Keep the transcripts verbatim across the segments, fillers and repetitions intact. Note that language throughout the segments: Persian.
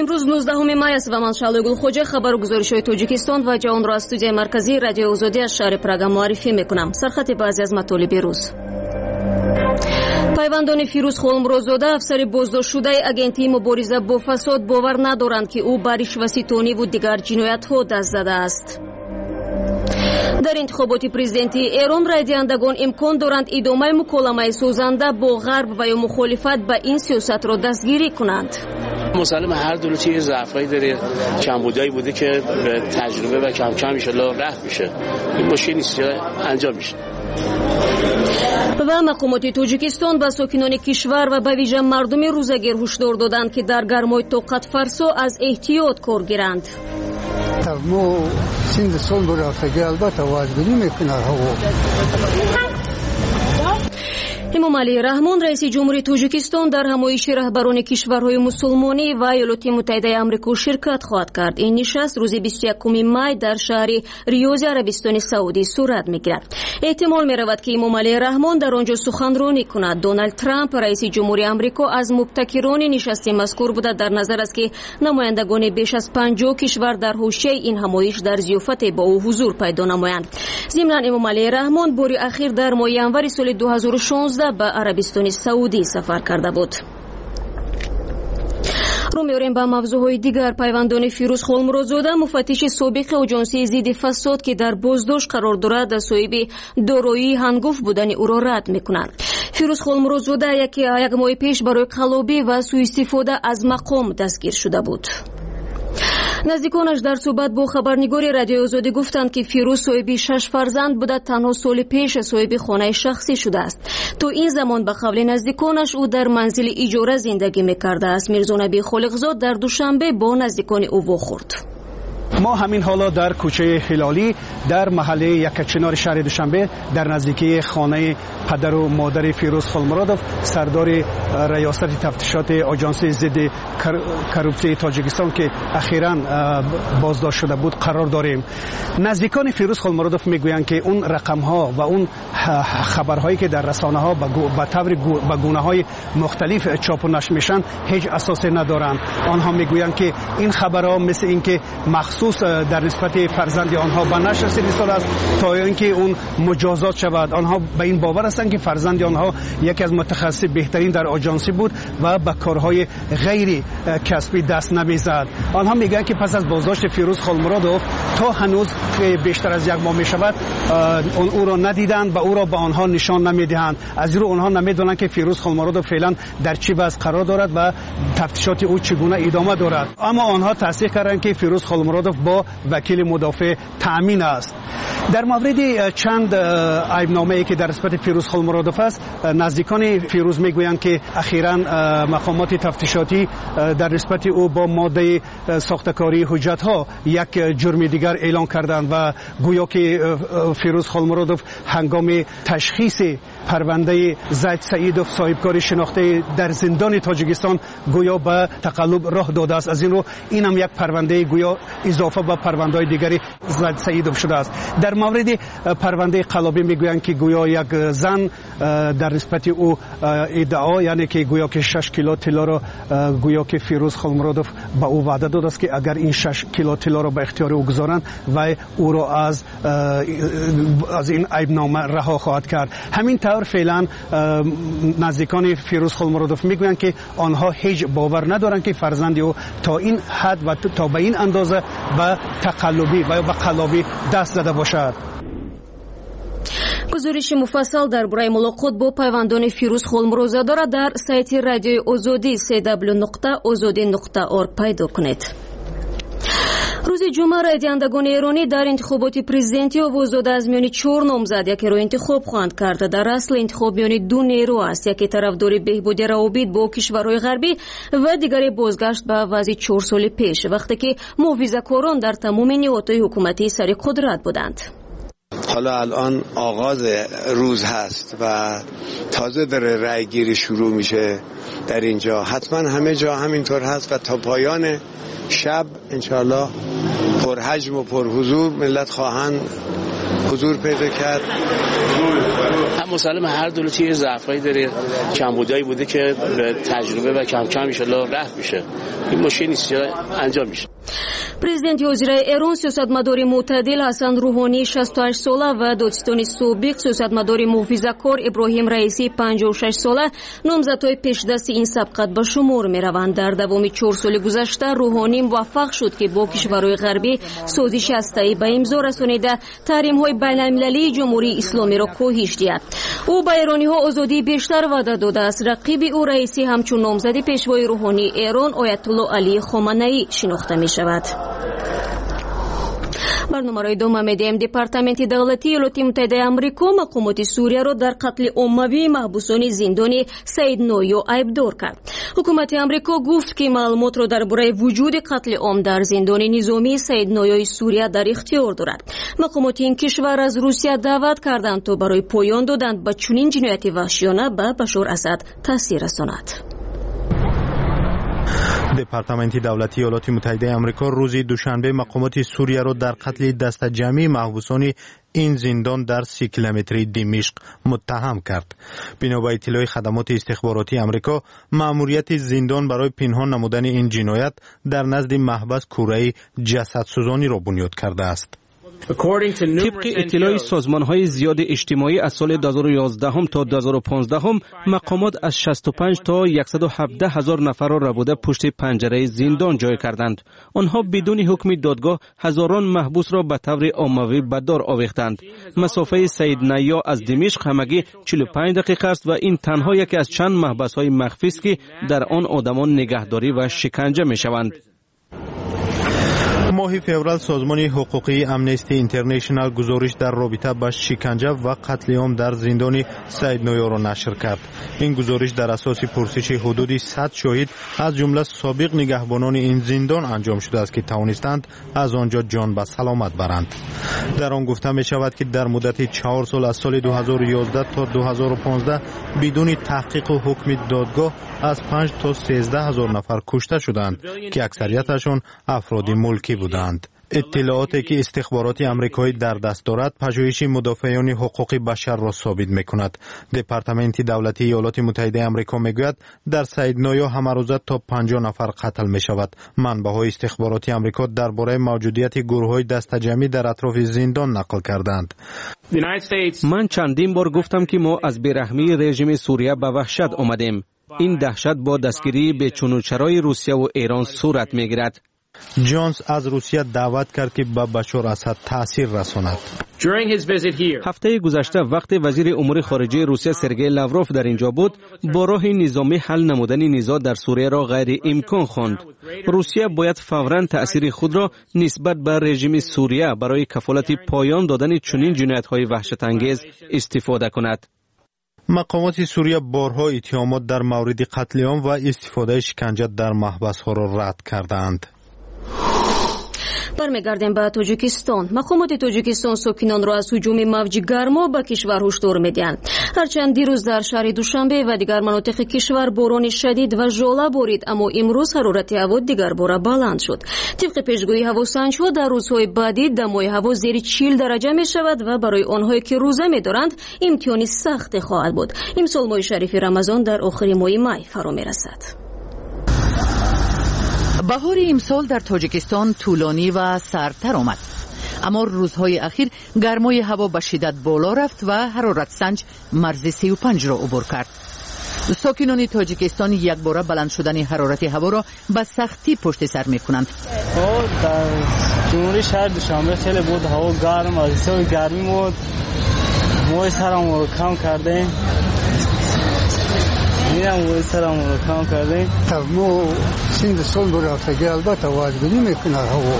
امروز نوزدهم مای است و من شعله گلخوجه خبر و گزارش‌های تاجیکستان و جهان را از استودیوی مرکزی رادیو آزادی از شهر پراگ معرفی میکنم. سرخط بعضی از مطالب روز. پیوندان فیروز خولمرودزاده افسر بازداشت شده اگنتی مبارزه با فساد باور ندارند که او بر رشوه‌ستانی و دیگر جنایت‌ها دست زده است. در انتخابات پرزیدنتی ایران رای دهندگان امکان دارند ادامه مکالمه سازنده با غرب و یا مخالفت با این سیاست را دستگیری کنند. مسلم هر دولتی یه ضعفایی داره، کمبودایی بوده که به تجربه و کم کم ان شاءالله رفع میشه. این مشکل نیست، انجام میشه. و مقامات تاجیکستان به ساکنان کشور و به ویژه مردم روزگیر هشدار دادند که در گرمای طاقت فرسا از احتیاط کار گیرند. ما سند سال برافته البته واجبی میکنه هوا. امامعلی رحمان رئیس جمهوری تاجیکستان در همایش رهبران کشورهای مسلمانی و ایالات متحده آمریکا شرکت خواهد کرد. این نشست روز بیست و یکم مای در شهر ریاض عربستان سعودی صورت میگیرد. احتمال میرود که امامعلی رحمان در آنجا سخنرانی کند. دونالد ترامپ رئیس جمهوری آمریکا از مبتکران نشست مذکور بوده. در نظر است که نمایندگان بیش از پنجاه کشور در حوزه این همایش در ضیافت با او حضور پیدا نمایند. ضمن امامعلی رحمان بار اخیر در ماه ژانویه سال دو هزار و شانزده به عربستان سعودی سفر کرده بود. رو میاریم به موضوعهای دیگر. پیوندان فیروز خولمرودزاده مفتش سابق آژانسی ضد فساد که در بازداشت قرار دارد صاحب دارایی هنگفت بودن او را رد میکنند. فیروز خولمرودزاده یک یک ماه پیش برای قلابی و سوء استفاده از مقام دستگیر شده بود. نزدیکانش در صحبت با خبرنگار رادیو آزادی گفتند که فیروز صاحب شش فرزند بوده، تنها سال پیش صاحب خانه شخصی شده است. تو این زمان به قول نزدیکانش او در منزل اجاره زندگی میکرده است. میرزا نبی خالقزاد در دوشنبه با نزدیکان او واخورد. ما همین حالا در کوچه هلالی در محله یکچنار شهر دوشنبه در نزدیکی خانه پدر و مادر فیروز خولمرودوف سردار ریاست تفتیشات آژانس ضد کروپسی تاجیکستان که اخیراً بازداشت شده بود قرار داریم. نزدیکان فیروز خولمرودوف میگویند که اون رقم ها و اون خبرهایی که در رسانه ها به طور به گونه های مختلف چاپ و نشر میشن هیچ اساسی ندارند. آنها میگویند که این خبرها مثل اینکه مخصوص در نسبت فرزند آنها به نشر رسیده است تا اینکه اون مجازات شود. آنها به این باور هستند که فرزند آنها یکی از متخصص بهترین در آژانسی بود و به کارهای غیر کسبی دست نمیزد. آنها میگن که پس از بازداشت فیروز خولمرودوف تا هنوز بیشتر از یک ماه میشود اون او را ندیدند و او را به آنها نشان نمیدهند. از رو آنها نمیدونند که فیروز خولمرودوف فعلا در چه وضع قرار دارد و تفتیشات او چگونه ادامه دارد. اما آنها تصدیق کردند که فیروز خولمرودوف با وکیل مدافع تأمین است. در مورد چند عیبنامه‌ای که در نسبت فیروز خولمرودوف است، نزدیکان فیروز میگویند که اخیراً مقامات تفتیشاتی در نسبت او با ماده ساختکاری حجت‌ها یک جرم دیگر اعلان کردند و گویا که فیروز خولمرودوف هنگام تشخیص پرونده زید سعیدوف صاحبکار شناخته در زندان تاجیکستان گویا به تقلب راه داده است. از این رو این هم یک پرونده گویا اضافه به پرونده‌های دیگری زید سعیدوف شده است. در مورد پرونده قلابی میگویند که گویا یک زن در نسبت او ادعا یعنی که گویا که شش کیلو طلا را گویا که فیروز خولمرودوف به او وعده داده است که اگر این شش کیلو طلا را به اختیار او گذارند و او را از از این عیبنامه رها خواهد کرد. همین طور فعلا نزدیکان فیروز خولمرودوف میگویند که آنها هیچ باور ندارند که فرزند او تا این حد و تا به این اندازه به تقلبی و به قلابی دست زده باشد. گزارش مفصل درباره ملاقات با پیوندان فیروز خولمرودزاده را در سایت رادیو آزادی سی دبلیو نقطه آزادی نقطه اورگ پیدا کنید. روز جمعه رای دهندگان ایرانی در انتخابات پرزیدنتی آواز داده از میان چهار نامزد یکی را انتخاب خواهند کرد. در اصل انتخاب میان دو نیرو است، یکی طرفدار بهبود روابط با کشورهای غربی و دیگری بازگشت به وضع چهار سال پیش وقتی که محافظه‌کاران در تمام نهادهای حکومتی سر قدرت بودند. حالا الان آغاز روز هست و تازه داره رای گیری شروع میشه در اینجا. حتما همه جا همینطور هست و تا پایان شب انشاءالله پرحجم و پرحضور ملت خواهند حضور پیدا کرد. هم مسلم هر دولتی یه ضعفایی داره، کمبودایی بوده که به تجربه و کم کم ان شاء الله رفع میشه. این مشکل نیست، انجام میشه. Президент ҳозираи Эрон сиёсатмадори мӯътадил Ҳасан Рӯҳонӣ шасту ҳашт сола ва Додистони собиқ сиёсатмадори муҳофизакор Иброҳим Раисӣ панҷоҳу шаш сола номзадҳои пешдасти ин сабқат ба шумор мераванд. Дар давоми чор соли гузашта Рӯҳонӣ муваффақ шуд ки бо кишварҳои ғарбӣ созиши ҳастаӣ ба имзо расонида таҳримҳои байналмилалии ҷумҳурии исломиро коҳиш диҳад. ӯ ба эрониҳо озодии бештар ваъда додааст. Рақиби ӯ Раисӣ ҳамчун номзади пешвои Рӯҳонии Эрон Оятулло Алии Хоманаӣ шинохта мешавад. барномаро идома медиҳем. департаменти давлатии Иёлоти Муттаҳидаи Амрико мақомоти Сурияро дар қатли оммавии маҳбусони зиндони Саид Ноё айбдор кард. ҳукумати Амрико гуфт ки маълумотро дар бораи вуҷуди қатли ом дар зиндони низомии Саид Ноёи Сурия дар ихтиёр дорад. мақомоти ин кишвар аз Русия даъват карданд то барои поён додан ба чунин ҷинояти ваҳшиёна ба Башор Асад таъсир расонад. департаменти давлатии иёлоти муттаҳидаи амрико рӯзи душанбе мақомоти Сурияро дар қатли дастаҷамъии маҳбусони ин зиндон дар си километри Димишқ муттаҳам кард. бино ба иттилои хадамоти истихборотии амрико, маъмурияти зиндон барои пинҳон намудани ин ҷиноят дар назди маҳбас кураи ҷасадсӯзониро бунёд кардааст. طبق اطلاع سازمان‌های زیاد اجتماعی از سال دو هزار و یازده تا دو هزار و پانزده مقامات از شصت و پنج تا صد و هفده هزار نفر را ربوده پشت پنجره زندان جای کردند. آنها بدون حکم دادگاه هزاران محبوس را به طور عمومی به دار آویختند. مسافه سید نیا از دمشق همگی چهل و پنج دقیقه است و این تنها یکی از چند محبس‌های مخفی است که در آن آدمان نگهداری و شکنجه می‌شوند. ماه فوریه سازمان حقوقی امنستی اینترنشنال گزارش در رابطه با شکنجه و قتل عام در زندان سید نویا را نشر کرد. این گزارش در اساس پرسش حدود صد شاهد از جمله سابق نگهبانان این زندان انجام شده است که توانستند از آنجا جان به سلامت برند. در آن گفته می شود که در مدت چهار سال از سال دو هزار و یازده تا دو هزار و پانزده بدون تحقیق و حکم دادگاه از پنج تا سیزده هزار نفر کشته شدند که اکثریتشان افراد ملکی بودند. اطلاعاتی که استخبارات آمریکایی در دست دارد پژوهش مدافعان حقوق بشر را ثابت می‌کند. دپارتمنت دولتی ایالات متحده آمریکا میگوید در سید نویا همه روزه تا پنجاه نفر قتل می‌شود. منبع‌های استخباراتی آمریکا درباره موجودیت گروه‌های دسته‌جمعی در اطراف زندان نقل کردند. من چندین بار گفتم که ما از بیرحمی رژیم سوریه به وحشت آمدیم. این دهشت با دستگیری به چونوچرای روسیه و ایران صورت می‌گیرد. جونز از روسیه دعوت کرد که به بشار اسد تأثیر رساند. هفته گذشته وقتی وزیر امور خارجه روسیه سرگئی لاوروف در اینجا بود، با راه نظامی حل نمودن نزاع در سوریه را غیر امکان خواند. روسیه باید فوراً تأثیر خود را نسبت به رژیم سوریه برای کفالت پایان دادن چنین جنایت‌های وحشت‌انگیز استفاده کند. مقامات سوریه بارها اتهامات در مورد قتل عام و استفاده شکنجه در محبس‌ها را رد کردند. бармегардем ба тоҷикистон. мақомоти тоҷикистон сокинонро аз ҳуҷуми мавҷи гармо ба кишвар ҳушдор медиҳанд. ҳарчанд дирӯз дар шаҳри душанбе ва дигар манотиқи кишвар борони шадид ва жола борид, аммо имрӯз ҳарорати ҳаво дигар бора баланд шуд. тибқи пешгӯии ҳавосанҷҳо дар рӯзҳои баъдӣ дамои ҳаво зери чил дараҷа мешавад ва барои онҳое ки рӯза медоранд имтиҳони сахте хоҳад буд. имсол моҳи шарифи рамазон дар охири моҳи май фаро мерасад. بهار امسال در تاجیکستان طولانی و سردتر آمد، اما روزهای اخیر گرمای هوا به شدت بالا رفت و حرارت سنج مرز سی و پنج را عبور کرد. ساکنان تاجیکستان یک باره بلند شدن حرارت هوا را به سختی پشت سر می کنند. در جمهوری شهر دوشنبه خیلی بود هوا گرم، از این گرمی بود موی سرم رو کم کرده. میرم وای سلام رو کام کردیم. ما سند سال برفتگی البته واجبی میکنه هوا.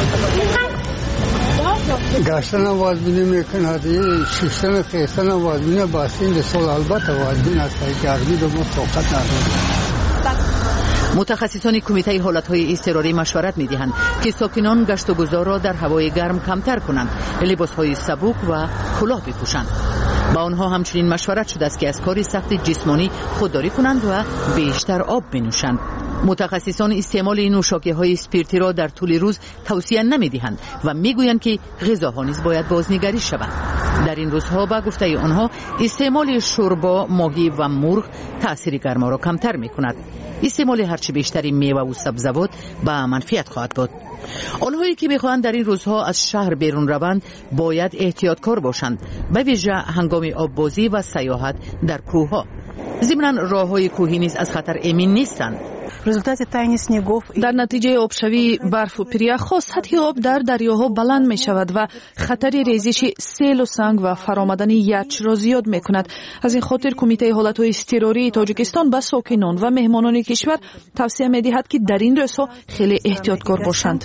گشتن واجبی میکنه، شستن خیستن واجبی با سند سال البته واجبی است. گرمی به ما طاقت نداریم. متخصصان کمیته حالتهای اضطراری مشورت می‌دهند که ساکنان گشت و گذار را در هوای گرم کمتر کنند، لباس‌های سبک و کلاه بپوشند. با آنها همچنین مشورت شده است که از کار سخت جسمانی خودداری کنند و بیشتر آب بنوشند. متخصصان استعمال نوشاکی‌های اسپریتی را در طول روز توصیه نمی‌دهند و می‌گویند که غذاها نیز باید بازنگری شود. در این روزها با گفته آنها استعمال شوربا، ماهی و مرغ تأثیر گرما را کمتر می‌کند. استعمال هرچه بیشتری میوه و سبزیجات با منفعت خواهد بود. آنهایی که می‌خواهند در این روزها از شهر بیرون روند باید احتیاطکار باشند، به ویژه هنگام آببازی و سیاحت در کوه‌ها. ضمناً راه‌های کوهی نیز از خطر امن نیستند. در نتیجه آبشوی برف و پریخ‌ها سطح آب در دریاها بلند می شود و خطر ریزش سیل و سنگ و فرآمدن یخ را زیاد می کند. از این خاطر کمیته حالت‌های اضطراری تاجیکستان به ساکنان و مهمانان کشور توصیه می دهد که در این روزها خیلی احتیاطکار باشند.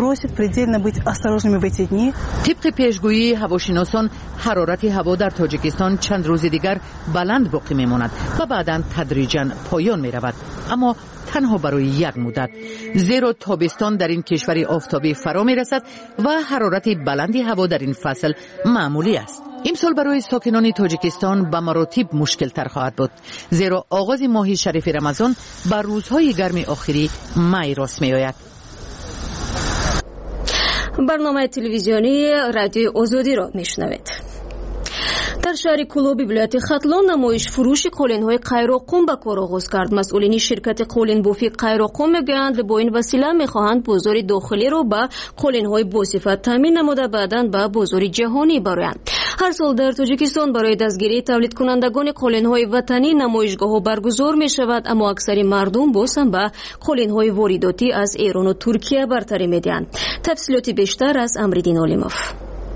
طبق پیشگویی هواشناسان حرارت هوا در تاجیکستان چند روز دیگر بلند باقی می ماند و بعداً تدریجاً پایان می رود، اما تنها برای یک مدت، زیرا تابستان در این کشور آفتابی فرا می رسد و حرارت بلندی هوا در این فصل معمولی است. امسال برای ساکنان تاجیکستان به مراتب مشکل تر خواهد بود، زیرا آغاز ماه شریف رمضان بر روزهای گرم آخری مای راست می آید. برنامه تلویزیونی رادیو آزادی را میشنوید. در شهر کلوب ولایت ختلان نمایش فروش قالین‌های قیراقم به کار آغاز کرد. مسئولین شرکت قالین بافی قیراقم میگویند با این وسیله میخواهند بازار داخلی را به قالین‌های باصفت تامین نموده بعداً به بازار جهانی بروند. هر سال در تاجیکستان برای دستگیری تولید کنندگان قالین‌های وطنی نمایشگاه‌ها برگزار می‌شود، اما اکثر مردم بازم به قالین‌های وارداتی از ایران و ترکیه برتری می‌دهند. تفصیلات بیشتر از امریدین علیموف.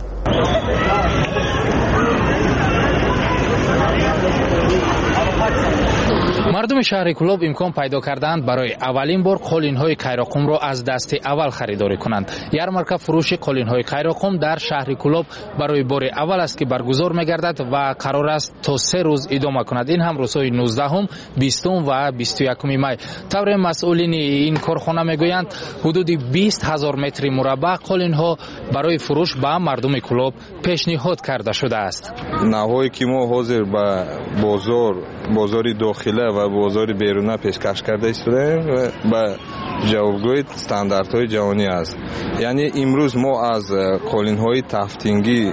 مردم شهر کلوب امکان پیدا کردند برای اولین بار قالین‌های قیراقم را از دست اول خریداری کنند. یارمارک فروش قالین‌های قیراقم در شهر کلوب برای بار اول است که برگزار می‌گردد و قرار است تا سه روز ادامه کند. این هم روزهای نوزدهم، بیستم و بیست و یکم می. طور مسئولین این کارخانه میگویند حدود بیست هزار متر مربع قالین‌ها برای فروش به مردم کلوب پیشنهاد کرده شده است. نهایی که ما حاضر به بازار بازار داخلی و بازار بیرونی پیشکش کرده ایستادیم و به جوابگوی استانداردهای جهانی است. یعنی امروز ما از قالین‌های تفتینگی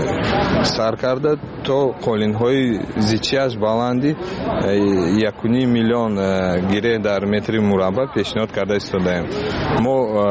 سر کرده تا قالین‌های زیچیش بلندی یک و نیم میلیون گیره در متر مربع پیشنهاد کرده ایستادیم. ما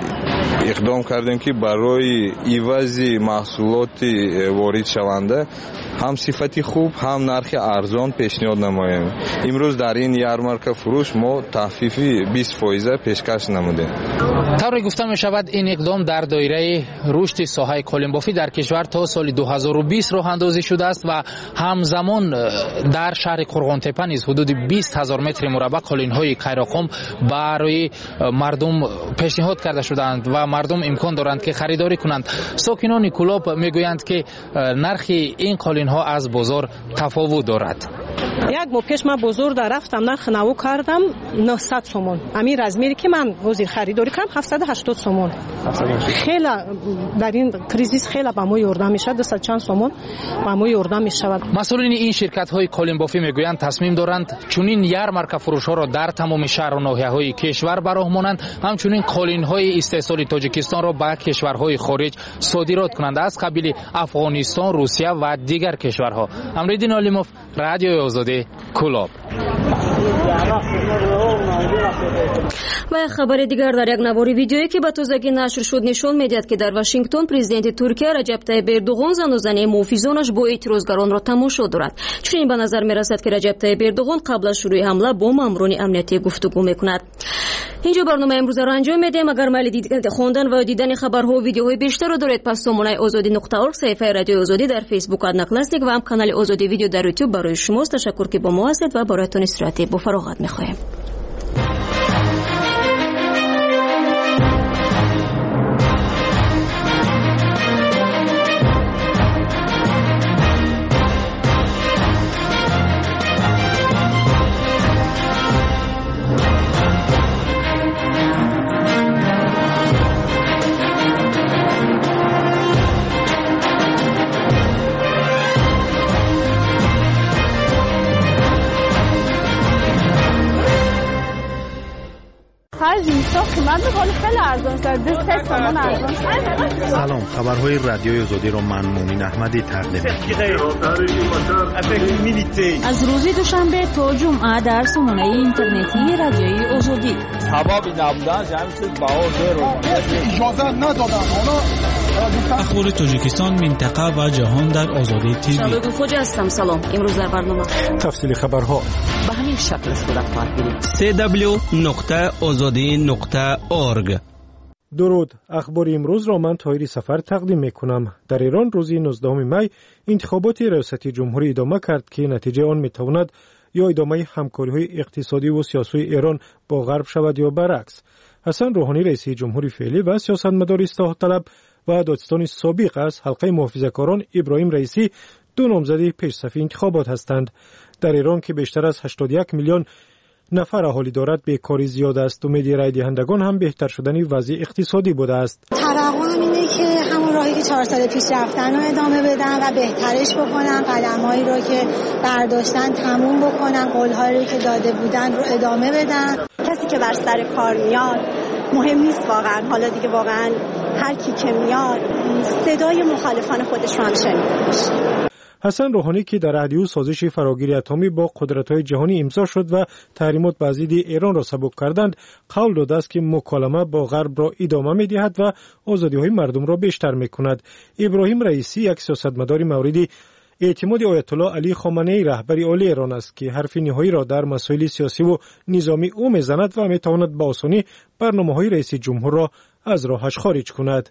اقدام کردیم که برای عوض محصولات وارد شونده هم صفتی خوب هم نرخ ارزان پیشنهاد نماییم. امروز در این یارمارک فروش ما تخفیفی بیست درصد پیشکش نمودیم. طوری گفته می شود این اقدام در دایره رشد ساحه قالین بافی در کشور تا سال دو هزار و بیست راه اندازی شده است و همزمان در شهر قرغانتپه نیز حدود بیست هزار متر مربع قالین‌های قیراقم برای مردم پیشنهاد کرده شدند و مردم امکان دارند که خریداری کنند. ساکنان کلوب میگویند که نرخ این قالین‌ها از بازار تفاوت دارد. یک ماه پیش من بازار در رفتم نرخ نو کردم نهصد سومون. امیر ازمیری که من روزی خریداری کردم هفتصد و هشتاد سومون. خیلی در این کریزیس خیلی به ما یاردم میشه. دویست چند سومون به ما یاردم میشود. مسئولین این شرکت‌های قالین بافی میگویند تصمیم دارند چنین یارمارک فروش‌ها را در تمام شهر و ناحیه‌های کشور براهمانند، همچنین قالین‌های استحصال تاجیکستان را به کشورهای خارج صادرات کنند از قبیل افغانستان، روسیه و دیگر کشورها. امریدین علیموف، رادیو آزادی، کلوب. و خبر دیگر در یک نوار ویدیویی که به تازگی نشر شد نشان می‌دهد که در واشنگتن پرزیدنت ترکیه رجب طیب اردوغان زن و زنی محافظانش با اعتراضگران را تماشا دارد. چنین به نظر می‌رسد که رجب طیب اردوغان قبل از شروع حمله با ماموران امنیتی گفتگو می‌کند. اینجا برنامه امروز را انجام می‌دهیم. اگر میل خواندن و دیدن خبرها و ویدیوهای بیشتر را دارید، پس سامانه آزادی نقطه اورگ، صفحه رادیو آزادی در فیسبوک ادناکلاسیک و هم کانال آزادی ویدیو در یوتیوب برای شماست. تشکر که با ما هستید و برایتان استراحت با فراغت می‌خواهیم. قیمت ولی خیلی ارزان شده. سه تومن ارزان شده. سلام، خبرهای رادیوی آزادی را من مومن احمدی تقدیم می‌کنم. از روز دوشنبه تا جمعه در سامانه اینترنتی رادیوی آزادی. هوا بی نبودن جمع شد باور اجازه ندادن. اخبار تاجیکستان، منطقه و جهان در آزادی تیوی. شباب خوش هستم. سلام. امروز در برنامه تفصیل خبرها به همین شکل صورت خواهد گرفت. سی دبلیو نقطه آزادی نقطه اورگ. درود. اخبار امروز را من طاهری سفر تقدیم میکنم. در ایران روز نوزدهم می انتخابات ریاستی جمهوری ادامه کرد که نتیجه آن میتواند یا ادامه همکاری‌های اقتصادی و سیاسی ایران با غرب شود یا برعکس. حسن روحانی رئیس جمهوری فعلی و سیاستمدار اصلاح طلب و دادستان سابق از حلقه محافظه‌کاران ابراهیم رئیسی دو نامزد پیش‌صف انتخابات هستند. در ایران که بیشتر از هشتاد و یک میلیون نفر اهالی دارد، بیکاری زیاد است. امید رای دهندگان هم بهتر شدن وضع اقتصادی بوده است. توقعم اینه که همون راهی که چهار سال پیش رفتن رو ادامه بدن و بهترش بکنن، قدم‌هایی رو که برداشتن تموم بکنن، قول‌هایی رو که داده بودن رو ادامه بدن. کسی که بر سر کار میاد مهم نیست واقعا. حالا دیگه واقعا هر کی که میاد صدای مخالفان خودش رو هم شنیده باشه. حسن روحانی که در عهد او سازش فراگیری اتمی با قدرت‌های جهانی امضا شد و تحریمات بر ضد ایران را سبک کردند، قول داده است که مکالمه با غرب را ادامه می‌دهد و آزادی‌های مردم را بیشتر می‌کند. ابراهیم رئیسی یک سیاستمدار مورد اعتماد آیت الله علی خامنه‌ای رهبر عالی ایران است که حرف نهایی را در مسائل سیاسی و نظامی او می‌زند و می‌تواند با آسانی برنامه‌های رئیس جمهور را از راهش خارج کند.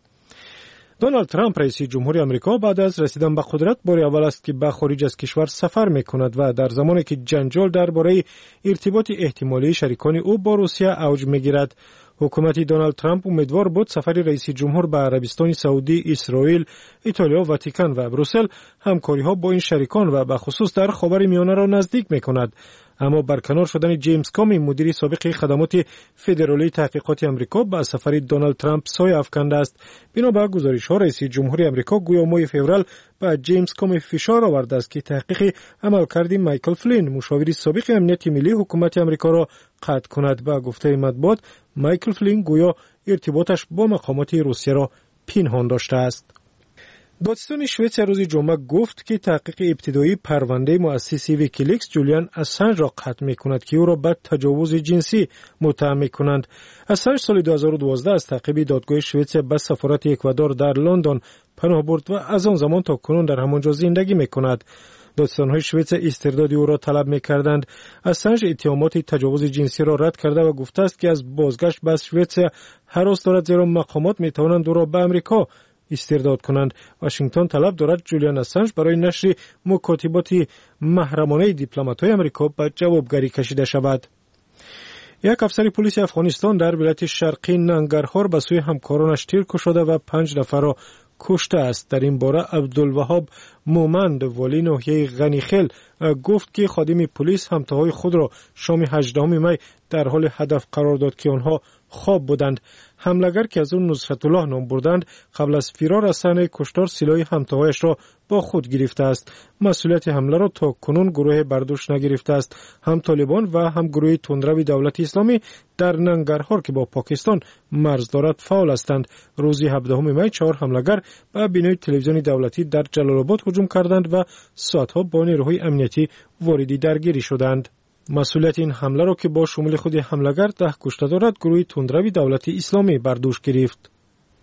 دونالد ترامپ رئیس جمهوری آمریکا بعد از رسیدن به قدرت بار اول است که به خارج از کشور سفر می‌کند و در زمانی که جنجال درباره ارتباط احتمالی شریکان او با روسیه اوج می‌گیرد. حکومت دونالد ترامپ امیدوار بود سفر رئیس جمهور به عربستان سعودی، اسرائیل، ایتالیا، واتیکان و بروسل همکاری‌ها با این شریکان و به خصوص در خاورمیانه را نزدیک می‌کند. اما برکنار شدن جیمز کامی مدیر سابق خدمات فدرالی تحقیقات آمریکا با سفر دونالد ترامپ سایه افکنده است. بنا به گزارش‌ها رئیس جمهوری آمریکا گویا ماه فوریه با جیمز کامی فشار آورده است که تحقیق عملکرد مایکل فلین مشاور سابق امنیت ملی حکومت آمریکا را قطع کند. با گفته مطبوعات مایکل فلین گویا ارتباطش با مقامات روسیه را پنهان داشته است. دادستان شوئد روز جمعه گفت که تحقیق ابتدایی پرونده مؤسس ویکیلیکس جولیان اسانژ را قطع می‌کند که او را به تجاوز جنسی متهم می‌کنند. اسانژ سال دو هزار و دوازده از تعقیب دادگاه شوئد به سفارت اکوادور در لندن پناه برد و از آن زمان تا کنون در همانجا زندگی می‌کند. دادستان‌های شوئد استرداد او را طلب می‌کردند. اسانژ اتهامات تجاوز جنسی را رد کرده و گفته است که از بازگشت به شوئد هراس دارد، زیرا مقامات می‌توانند او را به آمریکا استرداد کنند. واشنگتن طلب دارد جولیان اسانژ برای نشر مکاتبات محرمانه دیپلمات‌های آمریکا به جوابگری کشیده شود. یک افسر پلیس افغانستان در ولایت شرقی ننگرهار به سوی همکارانش تیر کشیده و پنج نفر را کشته است. در این باره عبدالوهاب مومند والی ناحیه غنیخیل گفت که خادم پلیس همتاهای خود را شام هجدهم می در حال هدف قرار داد که آنها خواب بودند. حمله‌گر که از اون نصرت الله نام بردند قبل از فرار از صحنه کشتار سلاح همتاهایش را با خود گرفته است. مسئولیت حمله را تا کنون گروه برداشت نگرفته است. هم طالبان و هم گروه تندرو دولت اسلامی در ننگرهار که با پاکستان مرز دارد فعال هستند. روز هفدهم می چهار حمله‌گر به بینای تلویزیون دولتی در جلال آباد هجوم کردند و ساعتها با نیروهای امنیتی واردی درگیری شدند. مسئولیت این حمله را که با شمول خود حمله‌گر ده کشته دارد گروه تندرو دولت اسلامی بر دوش گرفت.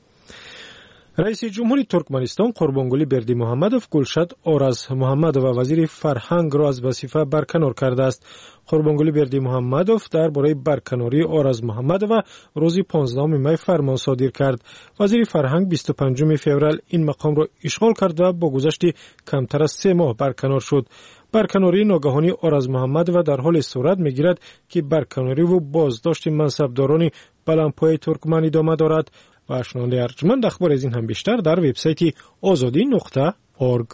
رئیس جمهوری ترکمنستان قربانگلی بردیمحمدوف گلشد آرز محمد و وزیر فرهنگ را از وظیفه برکنار کرده است. قربانگلی بردیمحمدوف درباره برکناری آرز محمد و روز پانزدهم می فرمان صادر کرد. وزیر فرهنگ بیست و پنجم فوریه این مقام را اشغال کرد و با گذشت کمتر از سه ماه برکنار شد. برکناری ناگهانی آرز محمد و در حال صورت می‌گیرد که برکناری و بازداشت منصبداران بلندپایه ترکمن ادامه دارد. و شنونده ارجمند اخبار از این هم بیشتر در وبسایت آزادی نقطه اورگ.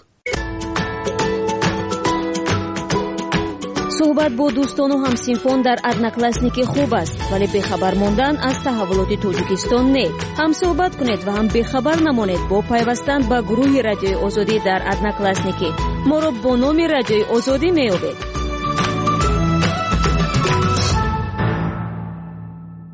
صحبت با دوستان و همسینفان در ادناکلاسنیک خوب است، ولی بخبر ماندن از تحولات تاجیکستان نه. هم صحبت کنید و هم بخبر نمانید با پیوستن به گروه رادیوی آزادی در ادناکلاسنیک. ما را با نام رادیوی آزادی میابید.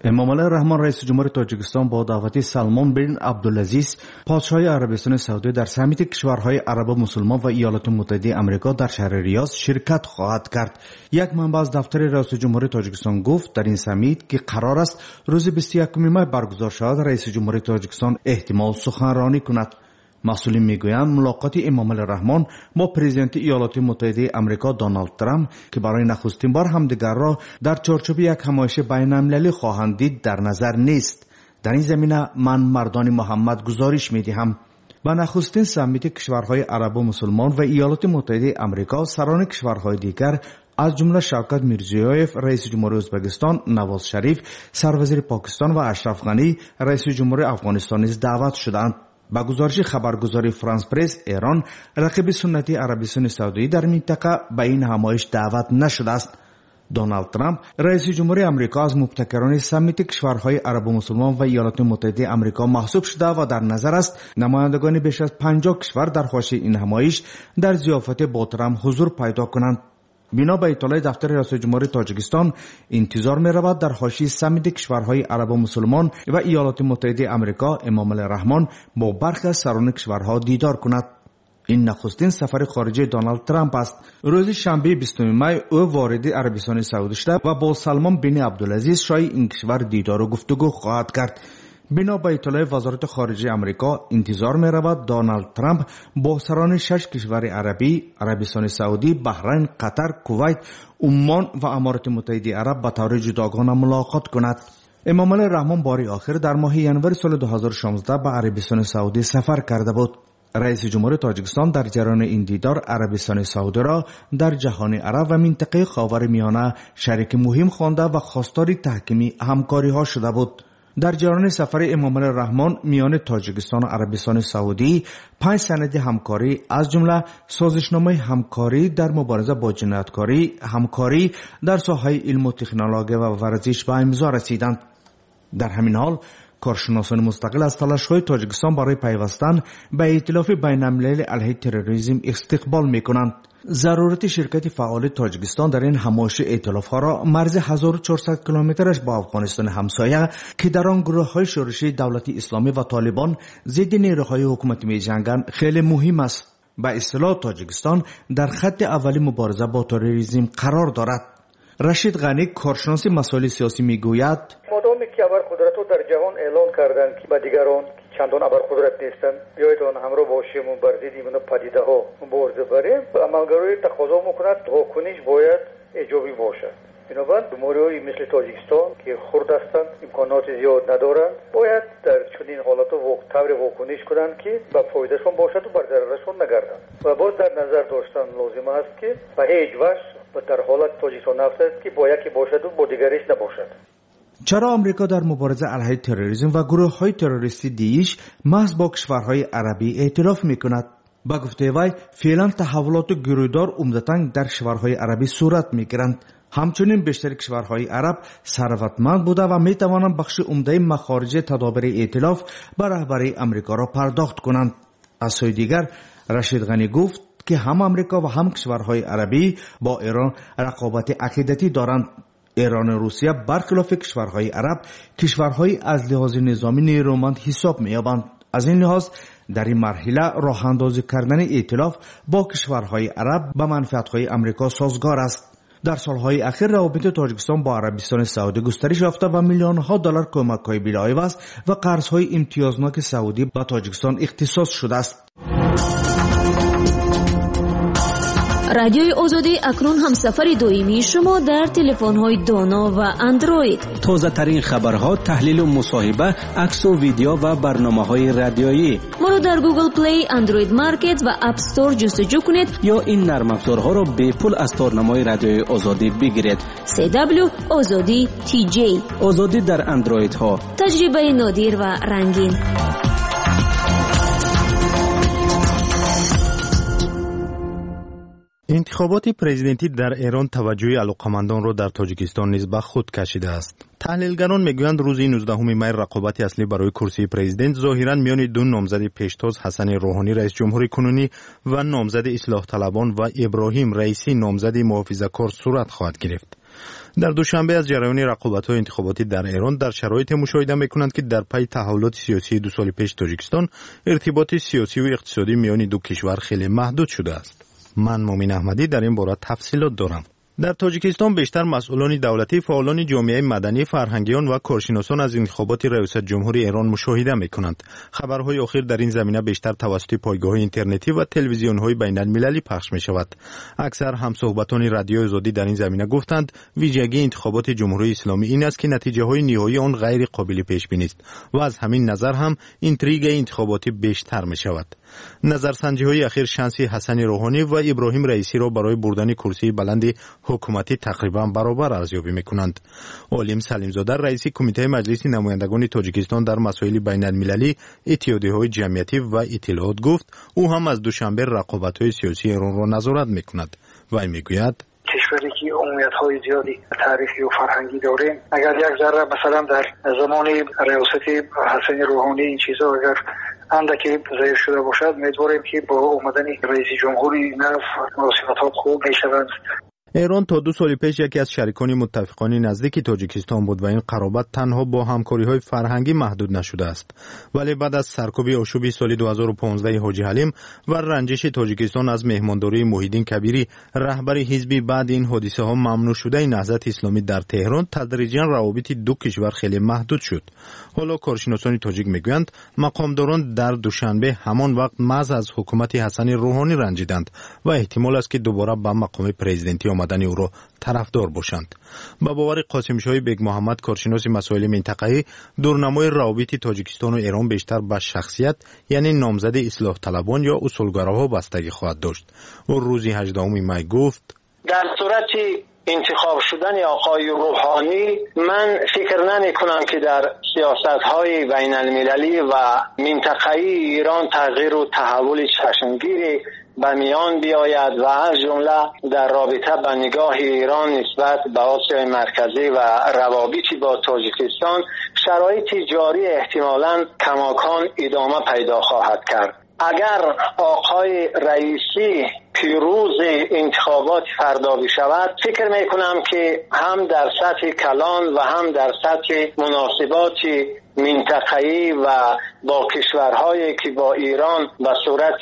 امامالله رحمان رئیس جمهور تاجیکستان با دعوت سلمان بن عبدالعزیز پادشاه عربستان سعودی در سمیت کشورهای عرب و مسلمان و ایالات متحده آمریکا در شهر ریاض شرکت خواهد کرد. یک منبع از دفتر رئیس جمهور تاجیکستان گفت در این سمیت که قرار است روز بیست و یکم مای برگزار شود، رئیس جمهور تاجیکستان احتمال سخنرانی کند. مسئولین میگویند ملاقات امامالله رحمان با پرزیدنت ایالات متحده آمریکا دونالد ترامپ که برای نخستین بار همدیگر را در چارچوب یک همایش بین المللی خواهند دید در نظر نیست. در این زمینه من مردان محمد گزارش میدهم. با نخستین سمیت کشورهای عرب و مسلمان و ایالات متحده آمریکا، سران کشورهای دیگر از جمله شوکت میرزیویف رئیس جمهور ازبکستان، نواز شریف سروزیر پاکستان و اشرف غنی رئیس جمهور افغانستان نیز دعوت شدند. با گزارش خبرگزاری فرانس پرس، ایران رقیب سنتی عربستان سعودی در منطقه به این همایش دعوت نشده است. دونالد ترامپ رئیس جمهور آمریکا از مبتکران سمیت کشورهای عرب و مسلمان و ایالات متحده آمریکا محسوب شده و در نظر است نمایندگان بیش از پنجاه کشور در حاشیه این همایش در ضیافت با ترامپ حضور پیدا کنند. بنا به اطلاع دفتر رئیس جمهور تاجیکستان، انتظار می رود در حاشیه سمیت کشورهای عرب و مسلمان و ایالات متحده آمریکا امامالله رحمان با برخی از سران کشورها دیدار کند. این نخستین سفر خارجی دونالد ترامپ است. روز شنبه بیستم مای او وارد عربستان سعودی شده و با سلمان بن عبدالعزیز شاه این کشور دیدار و گفتگو خواهد کرد. بنا به اطلاع وزارت خارجه آمریکا، انتظار می رود دونالد ترامپ با سران شش کشور عربی، عربستان سعودی، بحرین، قطر، کویت، عمان و امارات متحده عرب به طور جداگانه ملاقات کند. امامالله رحمان باری آخر در ماه ینوری سال دو هزار و شانزده به عربستان سعودی سفر کرده بود. رئیس جمهور تاجیکستان در جریان این دیدار عربستان سعودی را در جهان عرب و منطقه خاورمیانه شریک مهم خوانده و خواستار تحکیم همکاری ها شده بود. در جریان سفر امامالله رحمان میان تاجیکستان و عربستان سعودی پنج سند همکاری از جمله سازشنامه همکاری در مبارزه با جنایتکاری، همکاری در ساحه علم و تکنولوژی و ورزش به امضا رسیدند. در همین حال کارشناسان مستقل از تلاش‌های تاجیکستان برای پیوستن به ائتلاف بین‌المللی علیه تروریسم استقبال می‌کنند. ضرورت شرکت فعال تاجیکستان در این همایش ائتلاف‌ها را مرز هزار و چهارصد کیلومترش با افغانستان همسایه که در آن گروه‌های شورشی دولت اسلامی و طالبان ضد نیروهای حکومتی می‌جنگند خیلی مهم است. به اصطلاح تاجیکستان در خط اولی مبارزه با تروریسم قرار دارد. رشید غنی کارشناس مسائل سیاسی میگوید مادامی که ابرقدرت‌ها در جهان اعلان کردند که با دیگران چندان ابرقدرت نیستند بیایید همراه باشیم و بر ضد این پدیده‌ها مبارزه بریم. عملگرایی تقاضا می‌کند واکنش باید ایجابی باشد. بنابراین جمهوری‌های مثل تاجیکستان که خرد هستند، امکانات زیاد ندارند، باید در چنین حالات طور واکنش کنند که به فایدهشان باشد و بر ضررشان نگردند. و باز در نظر داشتن لازم است که به هیچ وجه و در حالت تاجیکستان نفس است که با یکی باشد و با دیگریش نباشد. چرا آمریکا در مبارزه علیه تروریسم و گروه‌های تروریستی دیگیش محض با کشورهای عربی ائتلاف می‌کند؟ با گفته وی فعلا تحولات گروهدار عمدتاً در کشورهای عربی صورت می‌گیرند. همچنین بیشتر کشورهای عرب ثروتمند بوده و می‌توانند بخش عمده مخارج تدابیر ائتلاف به رهبری آمریکا را پرداخت کنند. از سوی دیگر رشید غنی گفت که هم آمریکا و هم کشورهای عربی با ایران رقابت عقیدتی دارند. ایران و روسیه برخلاف کشورهای عرب کشورهای از لحاظ نظامی نیرومند حساب می‌یابند. از این لحاظ در این مرحله راه اندازی کردن ائتلاف با کشورهای عرب به منفعت‌های آمریکا سازگار است. در سالهای اخیر روابط تاجیکستان با عربستان سعودی گسترش یافته و میلیون‌ها دلار کمک‌های بلاعوض و قرض‌های امتیازناک سعودی به تاجیکستان اختصاص شده است. رادیوی آزادی اکنون هم سفر دائمی شما در تلفن‌های دانا و اندروید. تازه ترین خبرها، تحلیل و مصاحبه، عکس و ویدیو و برنامه‌های رادیویی. ما را در گوگل پلی، اندروید مارکت و اپ استور جستجو کنید یا این نرم افزارها را به پول از تارنمای رادیوی آزادی بگیرید. سی دبلیو آزادی تی جی. آزادی در اندروید ها. تجربه نادر و رنگین. انتخابات پرزیدنتی در ایران توجه علاقمندان را در تاجیکستان نیز به خود کشیده است. تحلیلگران میگویند روز نوزدهم می رقابت اصلی برای کرسی پرزیدنت ظاهرا میان دو نامزد پیشتاز حسن روحانی رئیس جمهور کنونی و نامزد اصلاح طلبان و ابراهیم رئیسی نامزد محافظه‌کار صورت خواهد گرفت. در دوشنبه از جریان رقابت‌های انتخاباتی در ایران در شرایط مشاهده می‌کنند که در پی تحولات سیاسی دو سال پیش تاجیکستان ارتباط سیاسی و اقتصادی میان دو کشور خیلی محدود شده است. من مومین احمدی در این باره تفصیلات دارم. در تاجیکستان بیشتر مسئولان دولتی، فعالان جامعه مدنی، فرهنگیان و کارشناسان از انتخابات ریاست جمهوری ایران مشاهده می‌کنند. خبرهای اخیر در این زمینه بیشتر توسط پایگاه‌های اینترنتی و تلویزیون‌های بین‌المللی پخش می‌شود. اکثر همصحبتان رادیو آزادی در این زمینه گفتند ویژگی انتخابات جمهوری اسلامی این است که نتیجه‌های نهایی آن غیر قابل پیش‌بینی است و از همین نظر هم اینتریگ انتخاباتی بیشتر می‌شود. نظرسنجی‌های اخیر شانس حسن روحانی و ابراهیم رئیسی را برای بردن کرسی بلند حکومتی تقریبا برابر ارزیابی می‌کنند. عالم سلیمزاده رئیس کمیته مجلس نمایندگان تاجیکستان در مسائل بین‌المللی، اتحادیه‌های جمعیتی و اطلاعات گفت او هم از دوشنبه رقابت‌های سیاسی ایران را نظارت می‌کند و می‌گوید کشوری که عمومیت‌های زیادی تاریخی و فرهنگی داره، اگر یک ذره مثلا در زمان ریاست حسن روحانی این چیزا اگر اندکی ظاهر شده باشد، امیدواریم که با اومدن رئیس جمهوری نف مناسبات خوب میشوند. ایران تا دو سال پیش یکی از شریکان متفقان نزدیک تاجیکستان بود و این قرابت تنها با همکاری‌های فرهنگی محدود نشده است. ولی بعد از سرکوب آشوبی سال دو هزار و پانزده حاجی حلیم و رنجش تاجیکستان از مهمانداری محیدین کبیری، رهبر حزبی بعد این حادثه ها ممنوع شده نهضت اسلامی در تهران، تدریجاً روابط دو کشور خیلی محدود شد. حالا کارشناسان تاجیک میگویند مقامداران در دوشنبه همان وقت محض از حکومت حسن روحانی رنجیدند و احتمال است که دوباره به مقام پرزیدنتی آمدن او را طرفدار باشند. با باور قاسم شاهی بیگ محمد، کارشناس مسائل منطقه‌ای، دورنمای روابط تاجیکستان و ایران بیشتر به شخصیت یعنی نامزد اصلاح طلبان یا اصولگراها بستگی خواهد داشت. او روز هجدهم می گفت در صورت انتخاب شدن آقای روحانی من فکر نمی کنم که در سیاست های بین المللی و منطقه‌ای ایران تغییر و تحول چشمگیری به میان بیاید و از جمله در رابطه با نگاه ایران نسبت به آسیای مرکزی و روابطی با تاجیکستان شرایط جاری احتمالاً کماکان ادامه پیدا خواهد کرد. اگر آقای رئیسی پیروز انتخابات فردا بشود، فکر می کنم که هم در سطح کلان و هم در سطح مناسبات منطقه‌ای و با کشورهایی که با ایران به صورت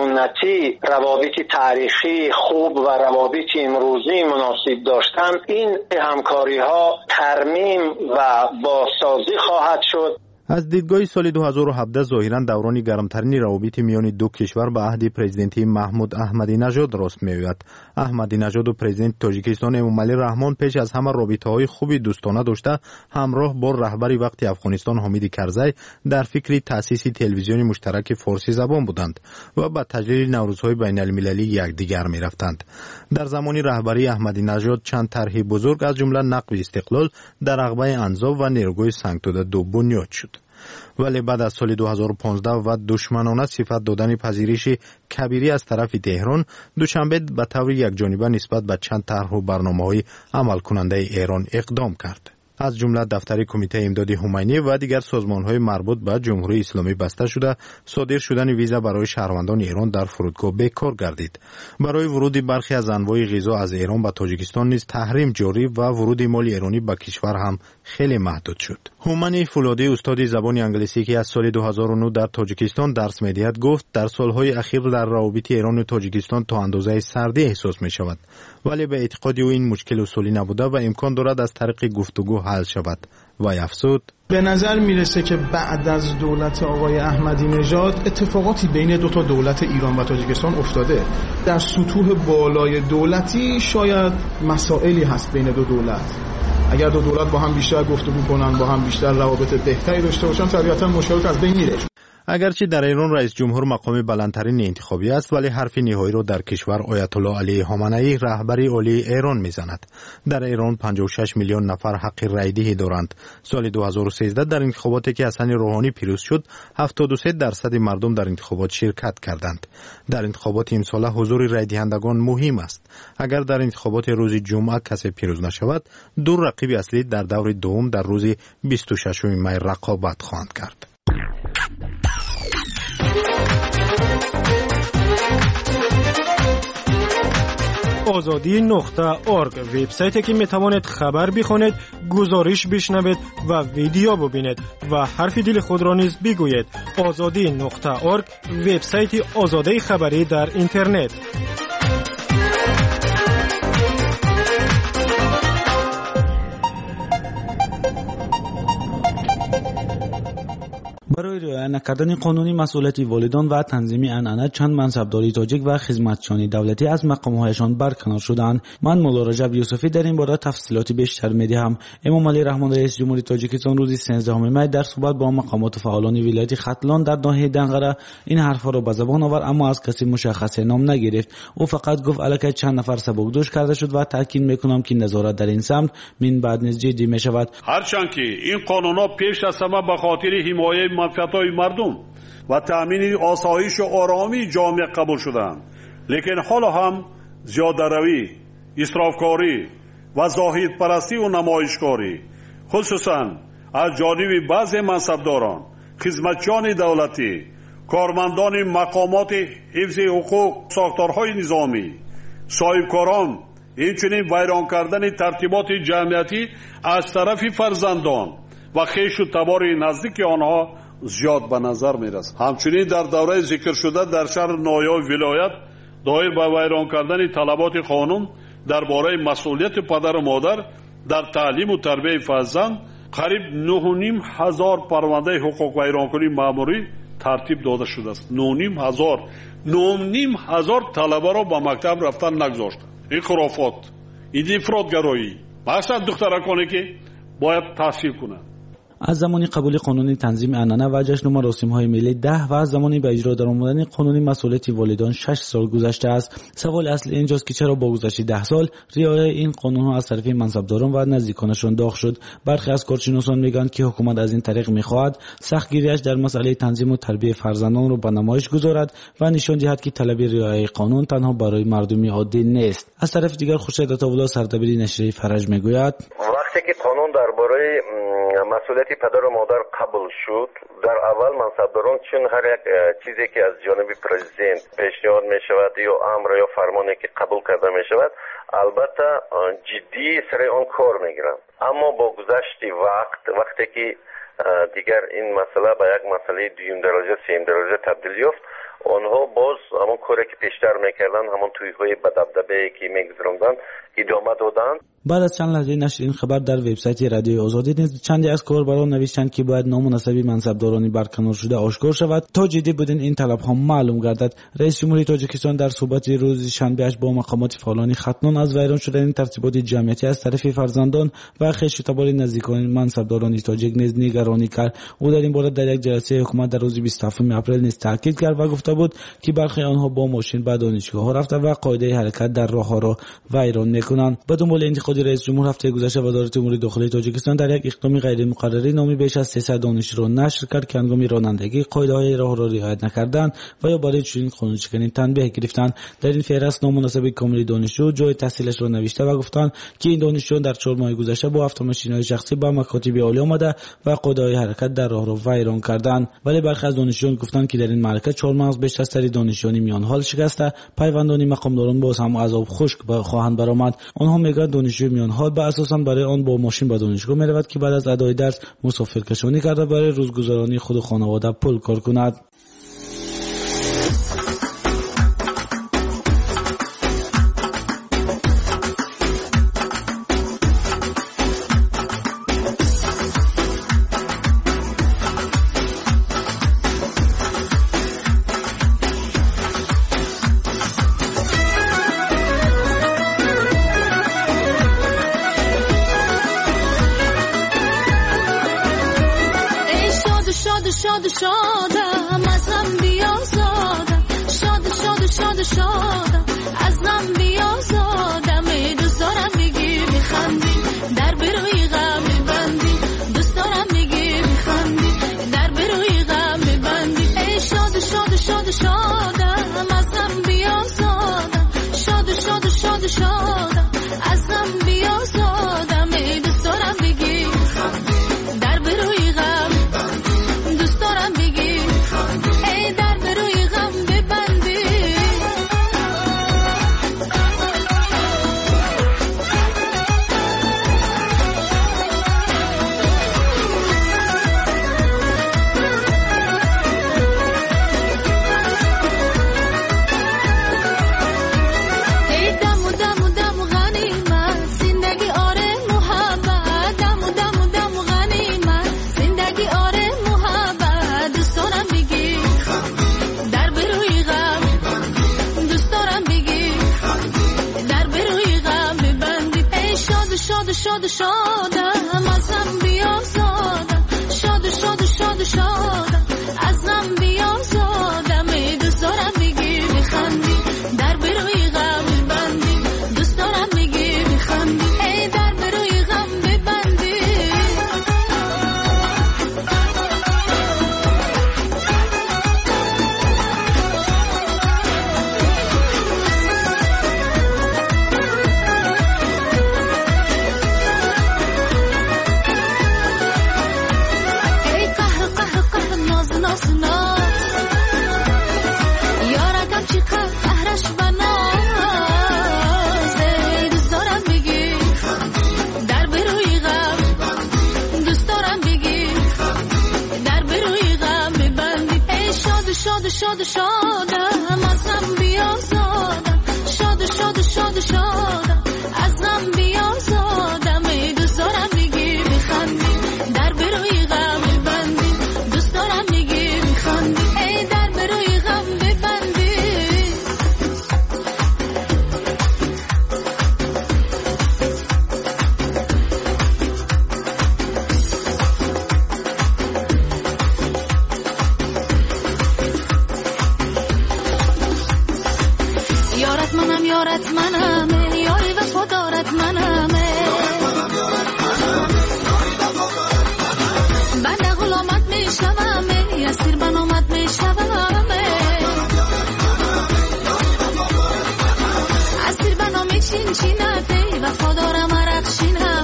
سنتی روابط تاریخی خوب و روابط امروزی مناسب داشتن، این همکاری ها ترمیم و بازسازی خواهد شد. از دیدگاه سال دو هزار و هفده ظاهراً دوران گرمترین روابط میان دو کشور به عهد پرزیدنتی محمود احمدی نژاد راست می‌آید. احمدی نژاد و پرزیدنت تاجیکستان امامعلی رحمان پیش از همه رابطه‌های خوبی دوستانه داشته، همراه با رهبری وقت افغانستان حامد کرزی در فکر تأسیس تلویزیون مشترک فارسی زبان بودند و با تجلیل نوروزهای بین‌المللی یکدیگر می‌رفتند. در زمان رهبری احمدی نژاد چند طرح بزرگ از جمله نقل استقلال در عقبه انزا و نیروگاه سنگتوده دو بنیاد شد. ولی بعد از سال دو هزار و پانزده و دشمنانه صفت دادن پذیرش کبیری از طرف تهران، دوشنبه به طور یکجانبه نسبت به چند طرح و برنامه‌های عمل کننده ایران اقدام کرد. از جمله دفتر کمیته امداد همینی و دیگر سازمان‌های مربوط به جمهوری اسلامی بسته شده، صادر شدن ویزا برای شهروندان ایران در فرودگاه بیکار گردید. برای ورود برخی از انواع غذا از ایران به تاجیکستان نیز تحریم جاری و ورود مال ایرانی به کشور هم خیلی محدود شد. هومن فولادی، استاد زبان انگلیسی که از سال دو هزار و نه در تاجیکستان درس می‌دهد، گفت در سالهای اخیر در روابط ایران و تاجیکستان تا اندازه سردی احساس می‌شود، ولی به اعتقاد او این مشکل اصولی نبوده و امکان دارد از طریق گفتگو حل شود. و افزود به نظر میرسه که بعد از دولت آقای احمدی نژاد اتفاقاتی بین دو تا دولت ایران و تاجیکستان افتاده. در سطوح بالای دولتی شاید مسائلی هست بین دو دولت. اگر دو دولت با هم بیشتر گفتگو کنن، با هم بیشتر روابط بهتری داشته باشن، طبیعتا مشکلات از بین میره. اگرچه در ایران رئیس جمهور مقام بلندترین انتخابی است، ولی حرف نهایی را در کشور آیت الله علی خامنه‌ای رهبری عالی ایران میزند. در ایران پنجاه و شش میلیون نفر حق رای دهی دارند. سال دو هزار و سیزده در انتخاباتی که حسن روحانی پیروز شد، هفتاد و سه درصد مردم در انتخابات شرکت کردند. در انتخابات امسال حضور رای دهندگان مهم است. اگر در انتخابات روز جمعه کسی پیروز نشود، دو رقیب اصلی در دور دوم در روز بیست و ششم می رقابت خواهند کرد. آزادی نقطه اورگ وبسایتی که میتوانید خبر بخونید، گزارش بشنوید و ویدیو ببینید و حرف دل خود را نیز بگویید. آزادی نقطه اورگ وبسایت آزادی خبری در اینترنت. برای رعایت نکردن قانونی مسئولیت والدان و تنظیم عنعنه چند منصبداری تاجیک و خدمتچیان دولتی از مقامهایشان برکنار شدند. من مولا رجب یوسفی در این باره تفصیلات بیشتر میدهم. امام علی رحمان رئیس جمهوری تاجیکستان روز سیزدهم می در صحبت با مقامات و فعالان ولایت ختلان در ناحیه دنقره این حرفا را به زبان آورد، اما از کسی مشخص نام نگرفت. او فقط گفت الکی چند نفر سبکدوش کرده شد و تاکید میکنم که نظارت در این سمت من بعد نیز جدی می شود. هرچند که این قانون‌ها پیش از همه به خاطر حمایت منفعت‌های مردم و تأمین آسایش و آرامی جامعه قبول شدند، لیکن حالا هم زیاده‌روی، اسرافکاری و زاهد پرستی و نمایشکاری خصوصا از جانب بعضی منصبداران، خدمتچیان دولتی، کارمندان مقامات حفظ حقوق، ساختارهای نظامی، صاحبکاران، اینچنین ویران کردن ترتیبات جمعیتی از طرف فرزندان و خویش و تبار نزدیک آنها زیاد به نظر می رسد. همچنین در دوره ذکر شده در شهر نایا ولایت دایر به ویران کردن طلبات قانون درباره مسئولیت پدر و مادر در تعلیم و تربیت فرزند قریب نه و نیم هزار پرونده حقوق ویرانکنی مأموری ترتیب داده شده است. نه و نیم هزار نه و نیم هزار طلبه را به مکتب رفتن نگذاشت. این خرافات، این افراطگرایی، مثلا دخترکانی که باید تحصیل کنند. از زمانی قبول قانونی تنظیم عنعنه و جشن و مراسم‌های ملی ده و از زمانی به اجرا درآمدن قانونی مسئولیت والدان شش سال گذشته است. سوال اصلی اینجاست که چرا با گذشت ده سال رعایت این قانون‌ها از طرف منصبداران و نزدیکانشان داغ شد. برخی از کارشناسان میگویند که حکومت از این طریق می‌خواهد سختگیری‌اش در مسئله تنظیم و تربیت فرزندان را به نمایش گذارد و نشان دهد که طلب رعایت قانون تنها برای مردم عادی نیست. از طرف دیگر خورشید عطاالله سردبیر نشریه فرج میگوید وقتی که قانون درباره مسئولیت پدر و مادر قبول شد، در اول منصبداران چون هر یک چیزی که از جانب پرزیدنت پیشنهاد می شود یا امر یا فرمانی که قبول کرده می شود البته جدی سر آن کار می گیرند، اما با گذشت وقت وقتی که دیگر این مسئله به یک مسئله دویم درجه سیم درجه تبدیل یافت، آنها باز همون کاری که پیشتر میکردن، همون تویی‌های به دبدبه که میگذروندن ادامه دادن. بعد از چند لحظه نشر این خبر در وبسایت رادیو آزادی نیز چندی از کاربران نوشتند که باید نامناسبی منصبدارانی برکنار شده آشکار شود تا جدی بودن این طلب ها معلوم گردد. رئیس جمهوری تاجیکستان در صحبت روز شنبه با مقامات فعالان ختنان از ویران شدن ترتیبات جمعیتی از طرف فرزندان و خویش و تبار نزدیکان منصبداران تاجیک نیز نگرانی کرد. او در این باره در یک جلسه حکومت در روز بیست و هفتم اپریل نیز تاکید کرد و گفته بود که برخی آنها با ماشین به دانشگاه ها رفته و قاعده حرکت در راه ها را ویران میکنند. به دنبال انتقاد رئیس جمهور هفته گذشته وزارت امور داخلی تاجیکستان در یک اقدام غیر مقرری نامی بیش از سیصد دانشجو را نشر کرد که هنگام رانندگی قاعده‌های راه را رعایت نکردند و یا برای چنین قانون‌شکنی تنبیه گرفتند. در این فهرست نامناسب کامل دانشجو جای تحصیلش را نوشته و گفتند که این دانشجو در چهار ماه گذشته با اتومبیل‌های شخصی به مکاتب عالی آمده و قاعده‌های حرکت در راه را ویران کردند. ولی برخی از دانشجویان گفتند که در این معرکه چهار ماه بیش از سری دانشجویان میان حال شکسته، پیوندان مقامداران باز هم عذاب خشک خواهند برآمد. آنها میگویند دانشجوی میان حال به اساساً برای آن با ماشین به دانشگاه میرود که بعد از ادای درس مسافر کشانی کرده برای روزگذرانی خود و خانواده پول کار کند. شاد شادم از غم بیازادم، شاد شاد شاد شادم از غم بیازادم. دوست دارم میگی میخندی در بروی غم میبندی، دوست دارم میگی میخندی در بروی غم میبندی. ای شاد شاد شاد شادم از غم بیازادم، شاد شاد شاد شادم از غم بیازادم. دوست دارم میگی در بروی غم دوست دارم بگی شاد شادم ازم بیازادم شاد شاد شاد شادم ازم بیازادم دوست دارم بگی میخندی در بروی غم ببندی دوست دارم بگی میخندی ای در بروی غم ببندی شاد شادم ازم بیازادم شاد شاد شاد شادم ازم بیازادم دوست دارم بگی میخندی در بروی غم ببندی دوست دارم بگی میخندی ای در بروی غم ببندی یارت منم یارت منم یاری و خدارت منم بنده غلامت میشوم اسیر بنامت میشوم اسیر بنامی چین چینت وفادارم عرقشینم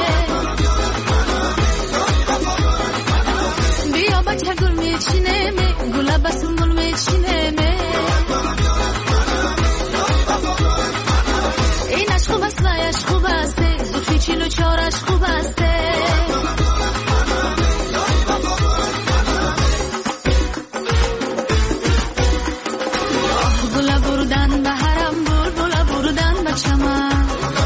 بیا بچه گل میچینه گل بسون گل میچینه خوب است ویش خوب است زوفی چیلو چارش خوب است گل بردن به حرم بر گل بردن به چمن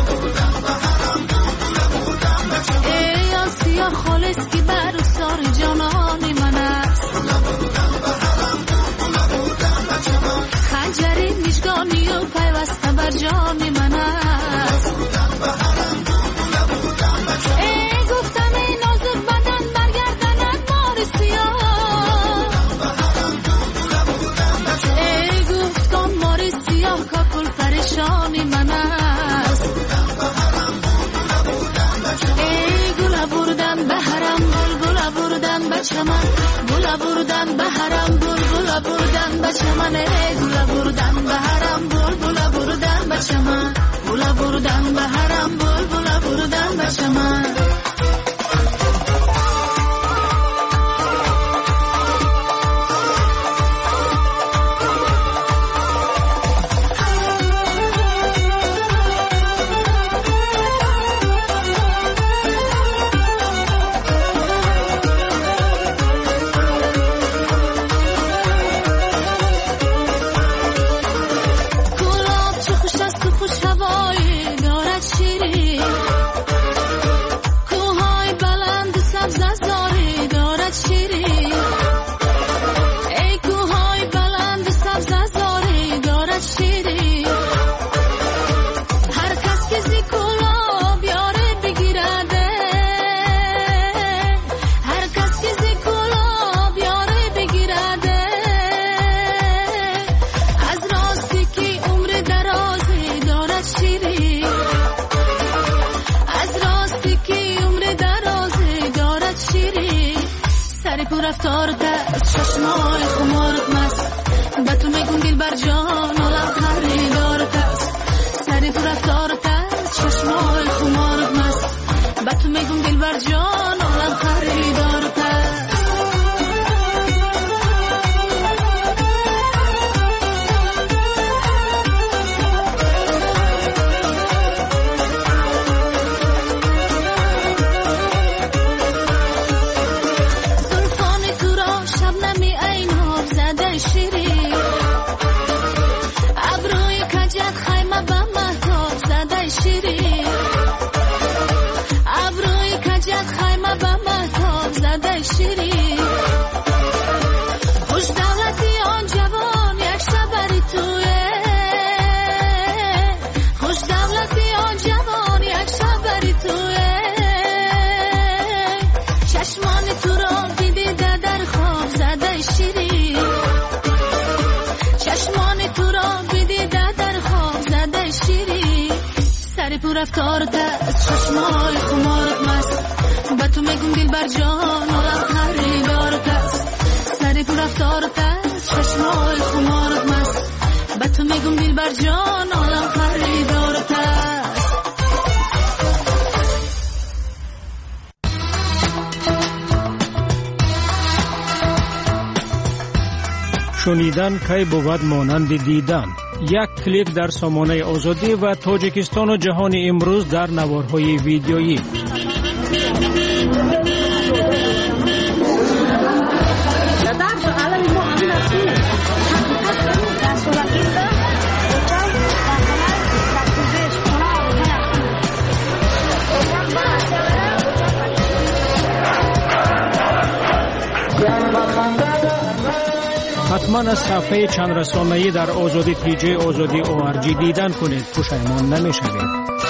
ای آسیا خالص که بر سار جانان من است خنجری میشگانی و پیوسته بر جان من است ای گفتم ای نازک بدن برگردند مار سیاه ای گفتم مار سیاه کاکل پریشانی من است ای گل بردن به حرم گل گل بردن به چمن گل بردن به حرم گل گل بردن به چمن ای گل بردن به حرم گل گل بردن به چمن گل بردن به حرم گل گل بردن به چمن رفتار در چشمای خمارت مست به تو میگم دل بر جان حالا خریدارت است سری تو رفتار در چشمای خمارت مست به تو میگم دل بر جان حالا خریدارت است ابروی کجت خیلی و رفتارت است چشمای خمارت مست به تو میگم دل بر جان عالم خریدارت است سری تو رفتارت است چشمای خمارت مست به تو میگم دل بر جان عالم خریدارت است شنیدن کی بود مانند دیدن. یک کلیک در سامانه آزادی و تاجیکستان و جهان امروز در نوارهای ویدیویی. حتما از صفحه چند رسانه‌ای در آزادی تی جی آزادی او آر جی دیدن کنید، پشیمان نمی‌شوید.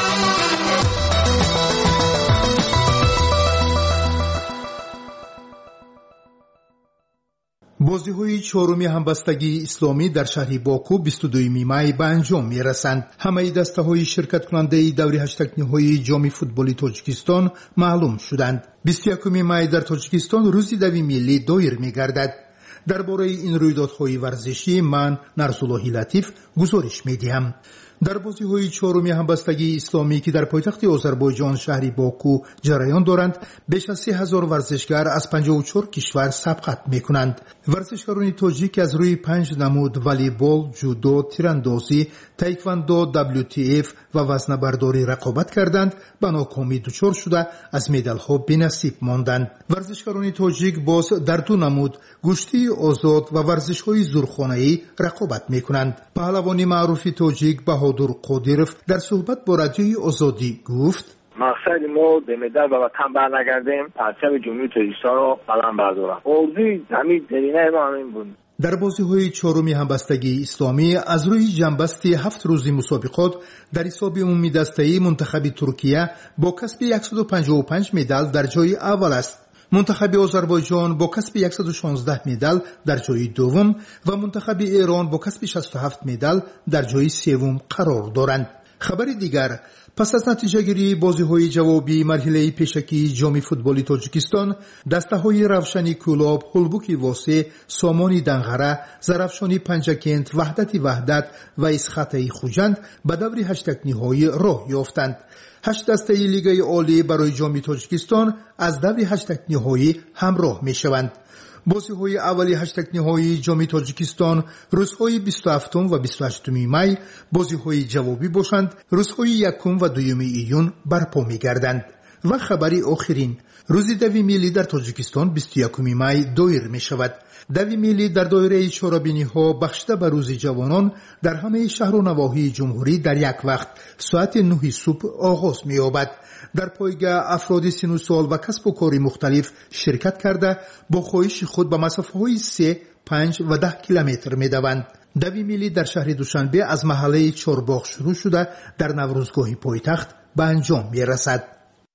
بازی‌های چهارمی همبستگی اسلامی در شهر باکو بیست و دوم مای به انجام می‌رسند. همه دسته‌های شرکت کننده دوره هشت نهایی جام فوتبال تاجیکستان معلوم شدند. بیست و یکم مای در تاجیکستان روز دوی ملی دایر می‌گردد. درباره این رویدادهای ورزشی من نرسولله لطیف گزارش می‌دهم. در بازی‌های چهارم همبستگی اسلامی که در پایتخت آذربایجان شهر باکو جریان دارند، بیش از سه هزار ورزشکار از پنجاه و چهار کشور سبقت می‌کنند. ورزشکاران تاجیک از روی پنج نمود والیبال، جودو، تیراندازی، تایکواندو، دبلیو تی اف و وزنه‌برداری رقابت کردند، به ناکامی دچار شده از مدال‌ها بی‌نصیب ماندند. ورزشکاران تاجیک باز در دو نمود گشتی آزاد و ورزش‌های زورخانه‌ای رقابت می‌کنند. پهلوانی معروف تاجیک بهادر قادیرов در صحبت با رادیوی آزادی گفت: مقصد ما به مدال و وطن برنگردیم، پرچم جمهوری تاجیکستان رو قلم بردارم. اردوی همین درینه ما همین بود. در بازی‌های چهارم همبستگی اسلامی از روی جنبستی هفت روزی مسابقات در حساب عمومی دسته‌ای منتخب ترکیه با کسب صد و پنجاه و پنج مدال در جای اول است. منتخب آذربایجان با کسب صد و شانزده مدال در جای دوم و منتخب ایران با کسب شصت و هفت مدال در جای سوم قرار دارند. خبر دیگر، پس از نتیجه گیری بازی‌های جوابی مرحله پیشکی جام فوتبال تاجیکستان، دسته‌های روشنی کلاب، هولبوکی واسه، سامانی دنغره، زرافشانی پنجکند، وحدت وحدت و اسخطه خوجند به دور هشت نهایی راه یافتند. هشت دسته لیگ عالی برای جام تاجیکستان از دور هشت نهایی همراه می‌شوند. بازی‌های اولی هشت نهایی جام تاجیکستان روزهای بیست و هفتم و بیست و هشتم مای بازی‌های جوابی باشند. روزهای یکم و دوم ایون برپا می‌گردند. و خبری آخرین، روز دوی ملی در تاجیکستان بیست و یکم مای دایر می‌شود. دوی ملی در دایره چهاربینی‌ها بخشیده به روز جوانان در همه شهر و نواحی جمهوری در یک وقت ساعت نه صبح آغاز می‌یابد. در پایگاه افراد سن و سال و کسب و کار مختلف شرکت کرده با خواهش خود به مسافه‌های سه، پنج و ده کیلومتر می‌دوند. دوی ملی در شهر دوشنبه از محله چهارباغ شروع شده در نوروزگاه پایتخت به انجام می‌رسد.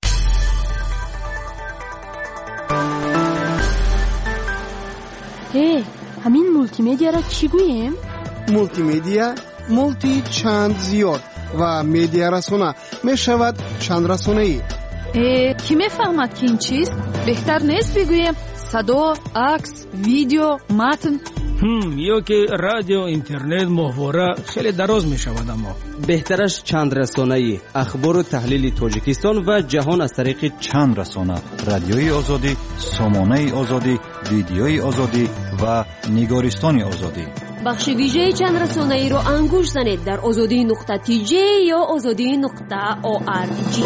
هی، همین مولتی میدیا را چی گوییم؟ مولتی میدیا، مولتی چند زیاد و میدیا رسانه می شود چند رسانه ای. کی میفهمد که این چیست؟ بهتر نیست بگوییم صدا، عکس، ویدیو، متن؟ هم یا که رادیو، اینترنت، ماهواره خیلی دراز می شود. اما بهترش چند رسانه‌ای، اخبار و تحلیل تاجیکستان و جهان از طریق چند رسانه، رادیوی آزادی، سامانه آزادی، ویدیوی آزادی و نگارستان آزادی. بخش ویژه چند رسانه‌ای رو انگوش زنید در آزادی نقطه تی جی یا آزادی نقطه او آر جی.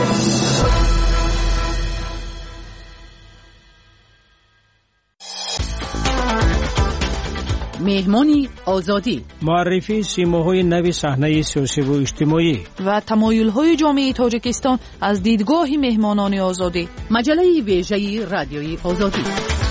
مهمانی آزادی، معرفی سیماهای نوی صحنه سیاسی و اجتماعی و تمایل‌های جامعه تاجیکستان از دیدگاه مهمانان آزادی. مجله ویژه رادیوی آزادی.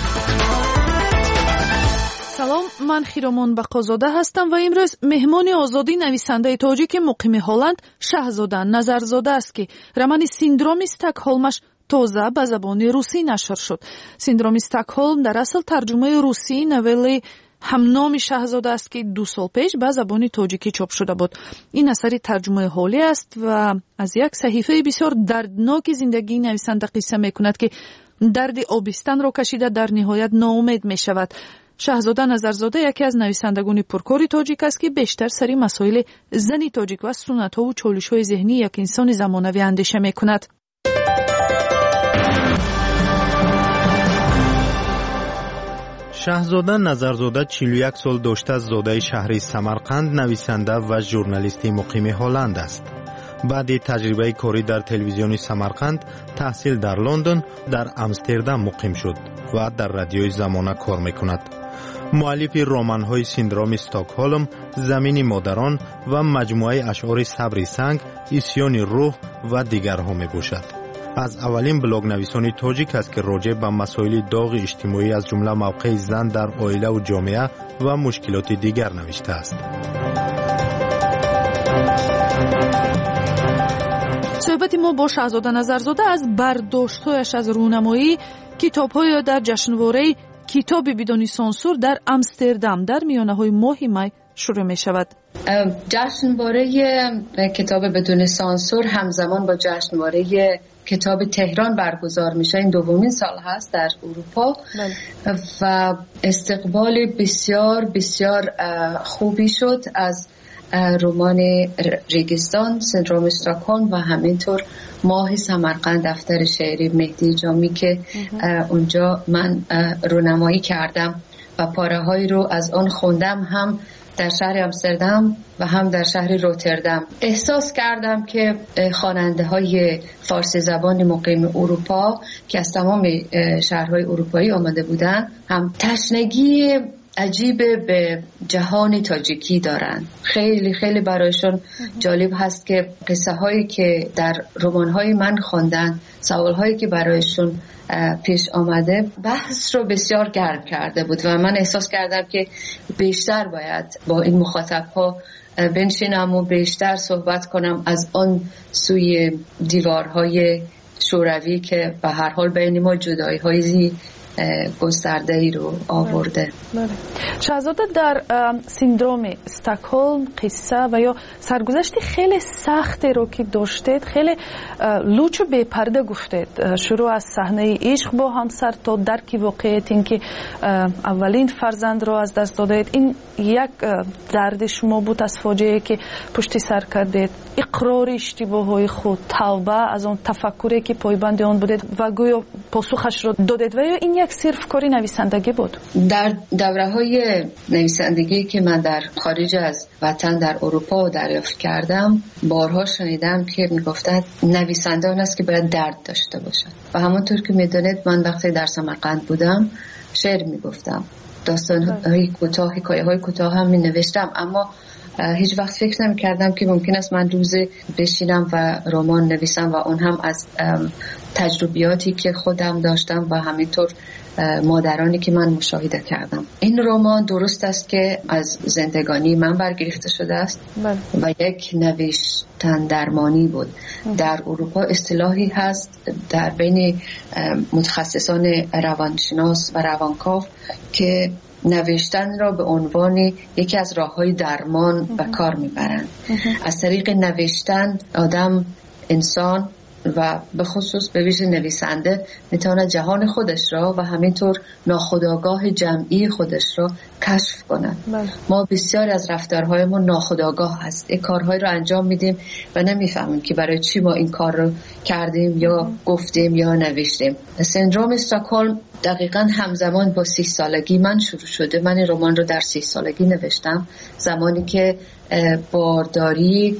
سلام، من خیرامان بقازاده هستم و امروز مهمان آزادی نویسنده تاجیک مقیم هلند شهزاده نظرزاده است که رمان سیندروم استکهلمش تازه به زبان روسی نشر شد. سیندروم استکهلم در اصل ترجمه روسی نولی همنام شاهزاده است که دو سال پیش به زبان تاجیکی چاپ شده بود. این اثری ترجمه حالی است و از یک صحیفه بسیار دردناک زندگی نویسنده قصه میکند که درد آبستن را کشیده در نهایت ناامید می شود. شاهزاده نظرزاده یکی از نویسندگان پرکاری تاجیک است که بیشتر سری مسائل زنی تاجیک و سنت‌ها و چالش‌های ذهنی یک انسان زمانوی اندیشه میکند. شاهزاده نظرزاده چهل و یک سال داشته از زاده شهر سمرقند، نویسنده و ژورنالیست مقیم هلند است. بعد تجربه کاری در تلویزیون سمرقند، تحصیل در لندن، در امستردام مقیم شد و در رادیوی زمانه کار میکند. مؤلف رمان‌های سیندروم استکهلم، زمین مادران و مجموعه اشعار صبر سنگ، اسیان روح و دیگرها میباشد. از اولین بلاگ نویسان تاجیک است که راجع به مسائل داغ اجتماعی از جمله موقع زن در عائله و جامعه و مشکلات دیگر نوشته است. صحبت ما با شاهزاده نظرزاده از برداشت‌هایش از رونمایی کتاب‌های در جشنواره کتاب بدون سانسور در امستردام در میانه‌های ماه می شروع می‌شود. جشنواره کتاب بدون سانسور همزمان با جشنواره کتاب تهران برگزار میشه. این دومین سال هست در اروپا بله. و استقبال بسیار بسیار خوبی شد از رمان ریگستان، سندروم استکهلم و همینطور ماه سمرقند دفتر شعری مهدی جامی که اونجا من رونمایی کردم و پاره هایی رو از آن خوندم، هم در شهر امستردام و هم در شهر روتردام. احساس کردم که خواننده های فارسی زبان مقیم اروپا که از تمام شهرهای اروپایی آمده بودن هم تشنگی عجیب به جهان تاجیکی دارن. خیلی خیلی برایشون جالب هست که قصه هایی که در رمان های من خواندن، سوال هایی که برایشون پیش آمده، بحث رو بسیار گرم کرده بود و من احساس کردم که بیشتر باید با این مخاطب ها بنشینم و بیشتر صحبت کنم از آن سوی دیوارهای شوروی که به هر حال بین ما جدایی های گسترده ای رو آورده. بله. شاهزاده در سیندروم استکهلم قصه و یا سرگذشت خیلی سختی رو که داشتید، خیلی لوچ و بی پرده گفتید. شروع از صحنه عشق با همسر تا درک واقعیت این که اولین فرزند رو از دست دادید. این یک درد شما بود از فاجعه که پشت سر کردید، اقرار اشتباههای خود، توبه از اون تفکری که پایبند آن بودید و گویا پاسخش رو دادید. و یا این یک صرف کاری نویسندگی بود؟ در دوره های نویسندگی که من در خارج از وطن در اروپا دریافت کردم، بارها شنیدم که میگفتند نویسنده اون است که باید درد داشته باشد و همونطور که میدونید من وقتی در سمرقند بودم شعر میگفتم، داستان های کوتاه، حکایه های کوتاه هم می نوشتم، اما هیچ وقت فکر نمی کردم که ممکن است من روزی بشینم و رمان نویسم و اون هم از تجربیاتی که خودم داشتم و همینطور مادرانی که من مشاهده کردم. این رمان درست است که از زندگانی من برگرفته شده است بله. و یک نوشتن درمانی بود. بله. در اروپا اصطلاحی هست در بین متخصصان روانشناس و روانکاو که نوشتن را به عنوان یکی از راه‌های درمان به کار میبرند. از طریق نوشتن آدم، انسان و به خصوص به ویژه نویسنده میتونه جهان خودش را و همینطور ناخودآگاه جمعی خودش را کشف کنه. ما بسیاری از رفتارهایمون ناخودآگاه هست. این کارهای رو انجام میدیم و نمیفهمیم که برای چی ما این کار رو کردیم یا گفتیم یا نوشتیم. سندروم استکهلم دقیقاً همزمان با سی سالگی من شروع شده. من این رمان رو در سی سالگی نوشتم، زمانی که بارداری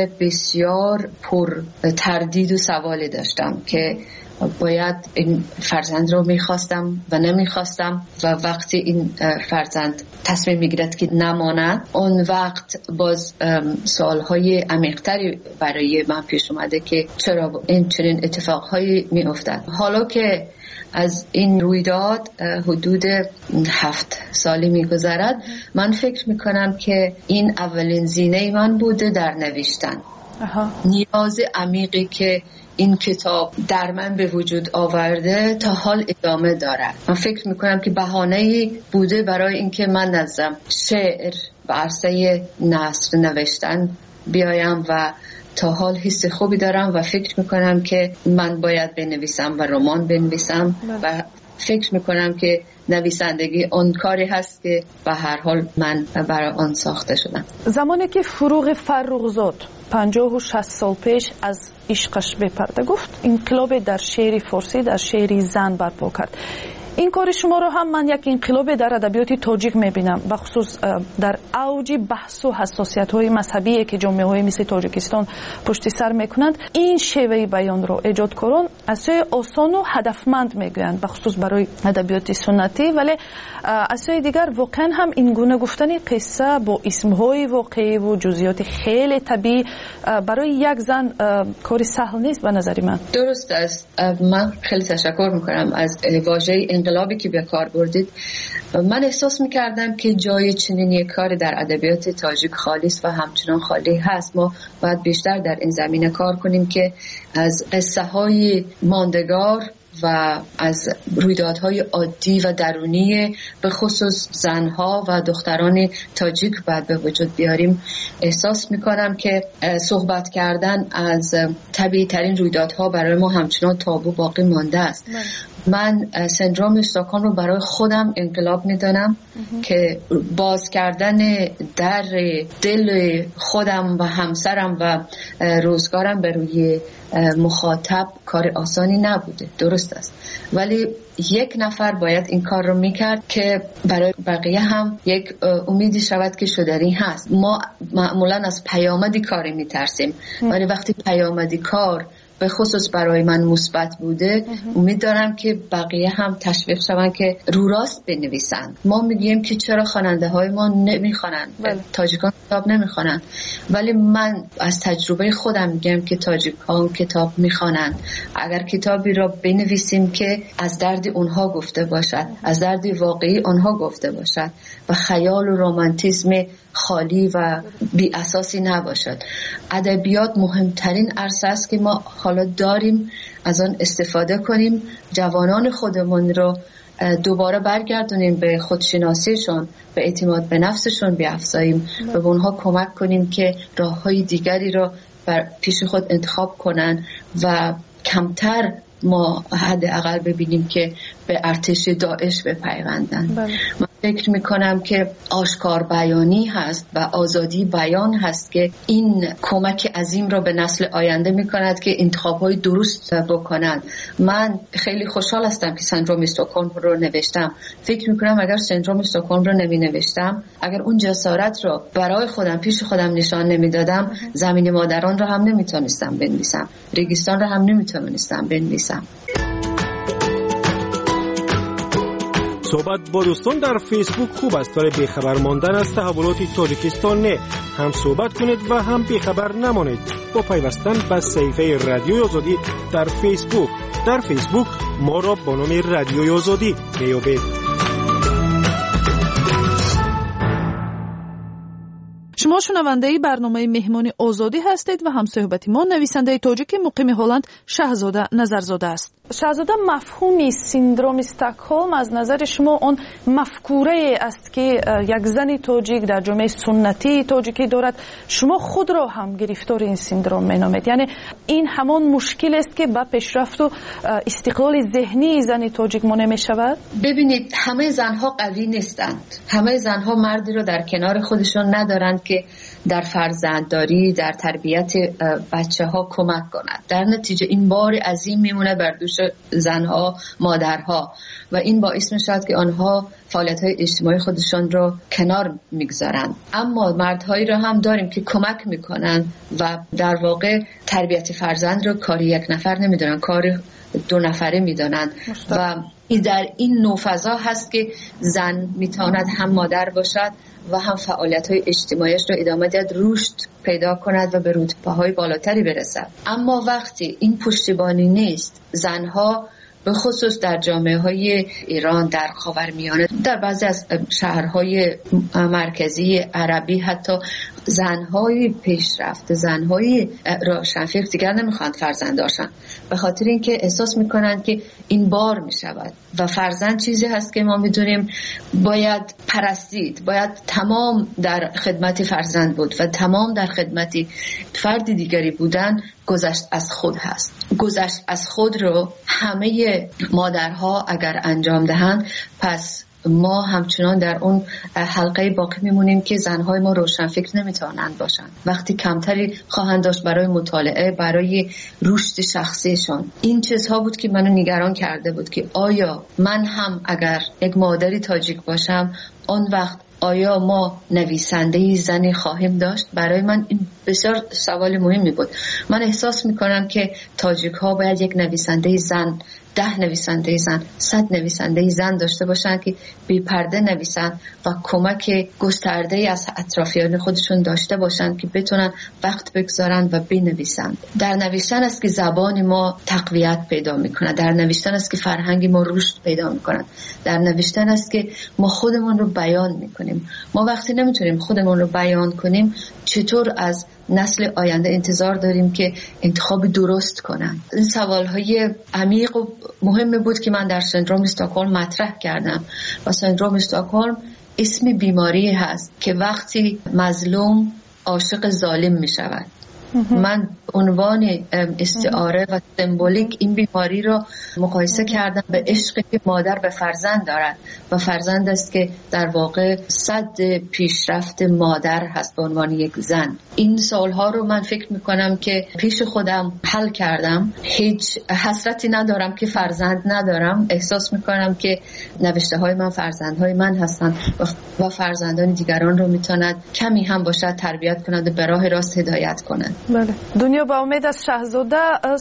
بسیار پر تردید و سوالی داشتم که باید این فرزند رو میخواستم و نمیخواستم و وقتی این فرزند تصمیم میگیرد که نماند، اون وقت باز سوالهای عمیق‌تری برای من پیش اومده که چرا این چنین اتفاقهایی میافتد. حالا که از این رویداد حدود هفت سالی میگذرد، من فکر میکنم که این اولین زینه من بوده در نوشتن نیاز عمیقی که این کتاب در من به وجود آورده تا حال ادامه دارد. من فکر میکنم که بهانه‌ای بوده برای اینکه من نظم شعر و عرصه نثر نوشتن بیایم و تا حال حس خوبی دارم و فکر میکنم که من باید بنویسم و رمان بنویسم و فکر میکنم که نویسندگی اون کاری هست که به هر حال من برای آن ساخته شدم. زمانی که فروغ فرخزاد پنجاه و شش سال پیش از عشقش به پرده گفت، انقلاب در شعر فارسی، در شعر زن برپا کرد. این کار شما رو هم من یک انقلاب در ادبیات تاجیک میبینم، بخصوص در اوج بحث و حساسیت های مذهبی که جامعه های مثل تاجیکستان پشت سر میکنند. این شیوه بیان رو ایجاد کردن از سوی آسان و هدفمند میگویند، بخصوص برای ادبیات سنتی، ولی از سوی دیگر واقعا هم این گونه گفتن قصه با اسمهای واقعی و جزئیات خیلی طبیعی برای یک زن کاری سهل نیست به نظر من. درست است. من خیلی تشکر میکنم از واژه انقلابی که به کار بردید. من احساس میکردم که جای چنین یک کار در ادبیات تاجیک خالی است و همچنان خالی هست. ما باید بیشتر در این زمینه کار کنیم که از قصه های ماندگار و از رویدادهای عادی و درونی به خصوص زنها و دختران تاجیک باید به وجود بیاریم. احساس میکنم که صحبت کردن از طبیعی ترین رویدادها برای ما همچنان تابو باقی مانده است. من سندروم استکهلم رو برای خودم انقلاب میدانم که باز کردن در دل خودم و همسرم و روزگارم به روی مخاطب کار آسانی نبوده. درست است، ولی یک نفر باید این کار رو میکرد که برای بقیه هم یک امیدی شود که شدنی هست. ما معمولا از پیامدی کاری میترسیم، ولی وقتی پیامدی کار به خصوص برای من مثبت بوده، امید دارم که بقیه هم تشویق شون که رو راست بنویسن. ما میگیم که چرا خواننده های ما نمیخوانن، تاجیکان کتاب نمیخوانن، ولی من از تجربه خودم میگم که تاجیکان کتاب میخوانن. اگر کتابی را بنویسیم که از درد اونها گفته باشد، از درد واقعی اونها گفته باشد و خیال و رمانتیسم خالی و بی اساسی نباشد. ادبیات مهمترین عرصه است که ما حالا داریم، از آن استفاده کنیم، جوانان خودمون رو دوباره برگردونیم به خودشناسیشون، به اعتماد به نفسشون بیافزاییم و به اونها کمک کنیم که راههای دیگری رو بر پیش خود انتخاب کنن و کمتر ما حداقل ببینیم که به ارتش داعش بپیوندن. من فکر میکنم که آشکار بیانی هست و آزادی بیان هست که این کمک عظیم را به نسل آینده میکند که انتخاب‌های درست بکنند. من خیلی خوشحال هستم که سندروم استکهلم رو نوشتم. فکر میکنم اگر سندروم استکهلم رو نمی نوشتم، اگر اون جسارت رو برای خودم پیش خودم نشان نمیدادم، زمین مادران رو هم نمیتونستم بنویسم، ریگستان رو هم نمیتونستم بنویسم. صحبت با دوستان در فیسبوک خوب است، ولی بیخبر ماندن از تحولات تاجیکستان نه. هم صحبت کنید و هم بیخبر نمانید با پیوستن به صفحه رادیوی آزادی در فیسبوک. در فیسبوک ما را با نام رادیوی آزادی میابید. شما شنونده برنامه مهمان آزادی هستید و هم صحبتی ما نویسنده تاجیک مقیم هلند شهزاده نظرزاده است. شهزاده، مفهومی سیندروم استکهلم از نظر شما اون مفکوره است که یک زن تاجیک در جامعه سنتی تاجیکی دارد، شما خود را هم گرفتار این سیندروم مینامید، یعنی این همان مشکل است که با پیشرفت و استقلال ذهنی زن تاجیک مانع می شود؟ ببینید، همه زنها قوی نیستند، همه زنها مردی رو در کنار خودشون ندارند که در فرزندداری، در تربیت بچه ها کمک کند. در نتیجه این بار عظیم میمونه بر دوش زنها، مادرها، و این باعث میشود که آنها فعالیت‌های اجتماعی خودشان رو کنار میگذارند. اما مردهایی رو هم داریم که کمک میکنن و در واقع تربیت فرزند رو کاری یک نفر نمیدونن، کاری دو نفره میدانند و در این نوع فضا هست که زن میتواند هم مادر باشد و هم فعالیت‌های اجتماعیش رو ادامه دهد، رشد پیدا کند و به رتبه‌های بالاتری برسد. اما وقتی این پشتیبانی نیست، زنها به خصوص در جامعه‌های ایران، در خاورمیانه، در بعضی از شهرهای مرکزی عربی حتی زنهای پیشرفت، زنهای روشنفکر دیگر نمیخوان فرزند داشتن، به خاطر اینکه احساس میکنند که این بار میشود و فرزند چیزی هست که ما میدونیم باید پرستید، باید تمام در خدمت فرزند بود و تمام در خدمت فرد دیگری بودن گذشت از خود هست. گذشت از خود رو همه مادرها اگر انجام دهند، پس ما همچنان در اون حلقه باقی میمونیم که زنهای ما روشنفکر نمیتوانند باشند. وقتی کمتری خواهند داشت برای مطالعه، برای رشد شخصیشان. این چیزها بود که منو نگران کرده بود که آیا من هم اگر یک مادری تاجیک باشم، اون وقت آیا ما نویسنده زنی خواهیم داشت؟ برای من این بسیار سوال مهمی بود. من احساس میکنم که تاجیک ها باید یک نویسنده زن، ده نویسنده زن، صد نویسنده زن داشته باشن که بی پرده نویسن و کمک گسترده از اطرافیان خودشون داشته باشن که بتونن وقت بگذارن و بنویسن. در نوشتن است که زبان ما تقویت پیدا میکنه، در نوشتن است که فرهنگ ما رشد پیدا میکنه، در نوشتن است که ما خودمون رو بیان میکنیم. ما وقتی نمیتونیم خودمون رو بیان کنیم، چطور از نسل آینده انتظار داریم که انتخاب درست کنن؟ این سوالهای عمیق و مهمی بود که من در سندروم استکهلم مطرح کردم. و سندروم استکهلم اسم بیماری هست که وقتی مظلوم عاشق ظالم می شود. من عنوان استعاره و سمبولیک این بیماری رو مقایسه کردم به عشقی که مادر به فرزند دارد و فرزند است که در واقع صد پیشرفت مادر هست به عنوان یک زن. این سالها رو من فکر میکنم که پیش خودم حل کردم. هیچ حسرتی ندارم که فرزند ندارم. احساس میکنم که نوشته های من فرزندهای من هستند و فرزندان دیگران رو میتوند کمی هم باشد تربیت کند و به راه راست هدایت کند. بله. دنیا با امید از شاهزاده،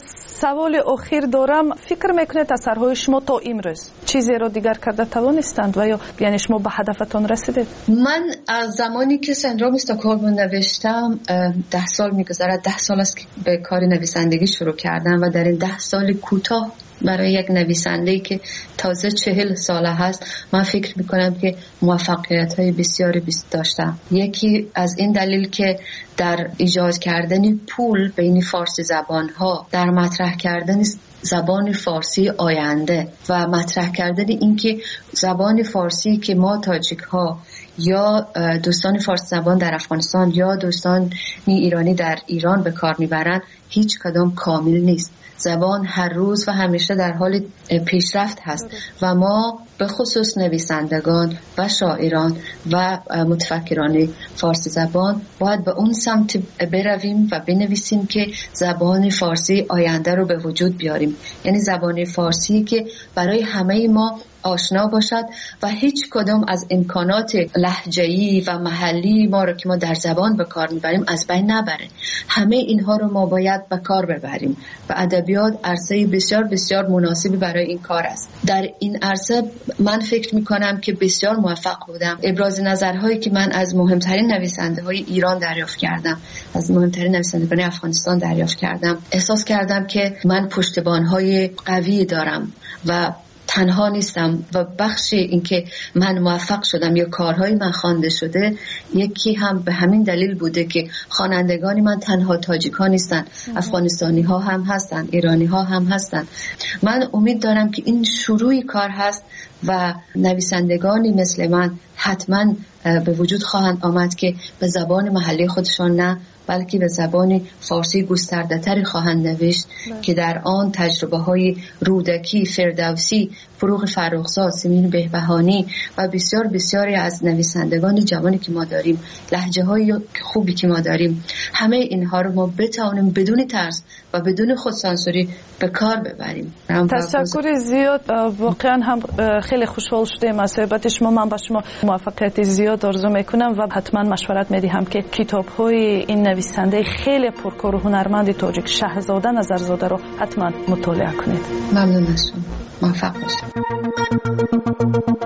سوال اخیر دارم. فکر میکنید اثرهای شما تا امروز چیزی رو دیگر کرده توانستند و یا یعنی شما به هدفتون رسیدید؟ من از زمانی که سندروم استکهلم نوشتم ده سال میگذرد. ده سال است که به کار نویسندگی شروع کردم و در این ده سال کوتاه برای یک نویسنده‌ای که تازه چهل ساله هست، من فکر میکنم که موفقیت‌های بسیاری بیست داشتم. یکی از این دلیل که در ایجاد کردن پول بین فارسی زبان‌ها، در مطرح کردن زبان فارسی آینده و مطرح کردن اینکه زبان فارسی که ما تاجیک ها یا دوستان فارسی زبان در افغانستان یا دوستان ایرانی در ایران به کار میبرند هیچ کدام کامل نیست. زبان هر روز و همیشه در حال پیشرفت هست و ما به خصوص نویسندگان و شاعران و متفکران فارسی زبان باید به اون سمت برویم و بنویسیم که زبان فارسی آینده رو به وجود بیاریم. یعنی زبان فارسی که برای همه ما آشنا باشد و هیچ کدام از امکانات لهجه‌ای و محلی ما رو که ما در زبان به کار میبریم از بین نبره. همه اینها رو ما باید به کار ببریم و ادبیات عرصه بسیار بسیار مناسبی برای این کار است. در این عرصه من فکر میکنم که بسیار موفق بودم. ابراز نظرهایی که من از مهمترین نویسنده های ایران دریافت کردم، از مهمترین نویسندگان افغانستان دریافت کردم، احساس کردم که من پشتبان‌های قوی دارم و تنها نیستم و بخشی اینکه من موفق شدم یا کارهای من خوانده شده یکی هم به همین دلیل بوده که خوانندگان من تنها تاجیک‌ها نیستن، افغانستانی ها هم هستن، ایرانی ها هم هستن. من امید دارم که این شروعی کار هست و نویسندگانی مثل من حتما به وجود خواهند آمد که به زبان محلی خودشان نه بلکه به زبان فارسی گسترده تری خواهند نوشت که در آن تجربه های رودکی، فردوسی، فروغ فرخزاد، سیمین بهبهانی و بسیار بسیاری از نویسندگان جوانی که ما داریم، لهجه های خوبی که ما داریم، همه اینها رو ما بتوانیم بدون ترس و بدون خودسانسوری به کار ببریم. تشکر زیاد. واقعا هم خیلی خوشحال شدیم از صحبت شما. من با شما موفقیت زیاد آرزو میکنم و حتما مشورت میدهم که کتاب های این نویسنده خیلی پرکار و هنرمند تاجیک شاهزاده نظرزاده رو حتما مطالعه کنید. ممنون از شما. موفق باشید.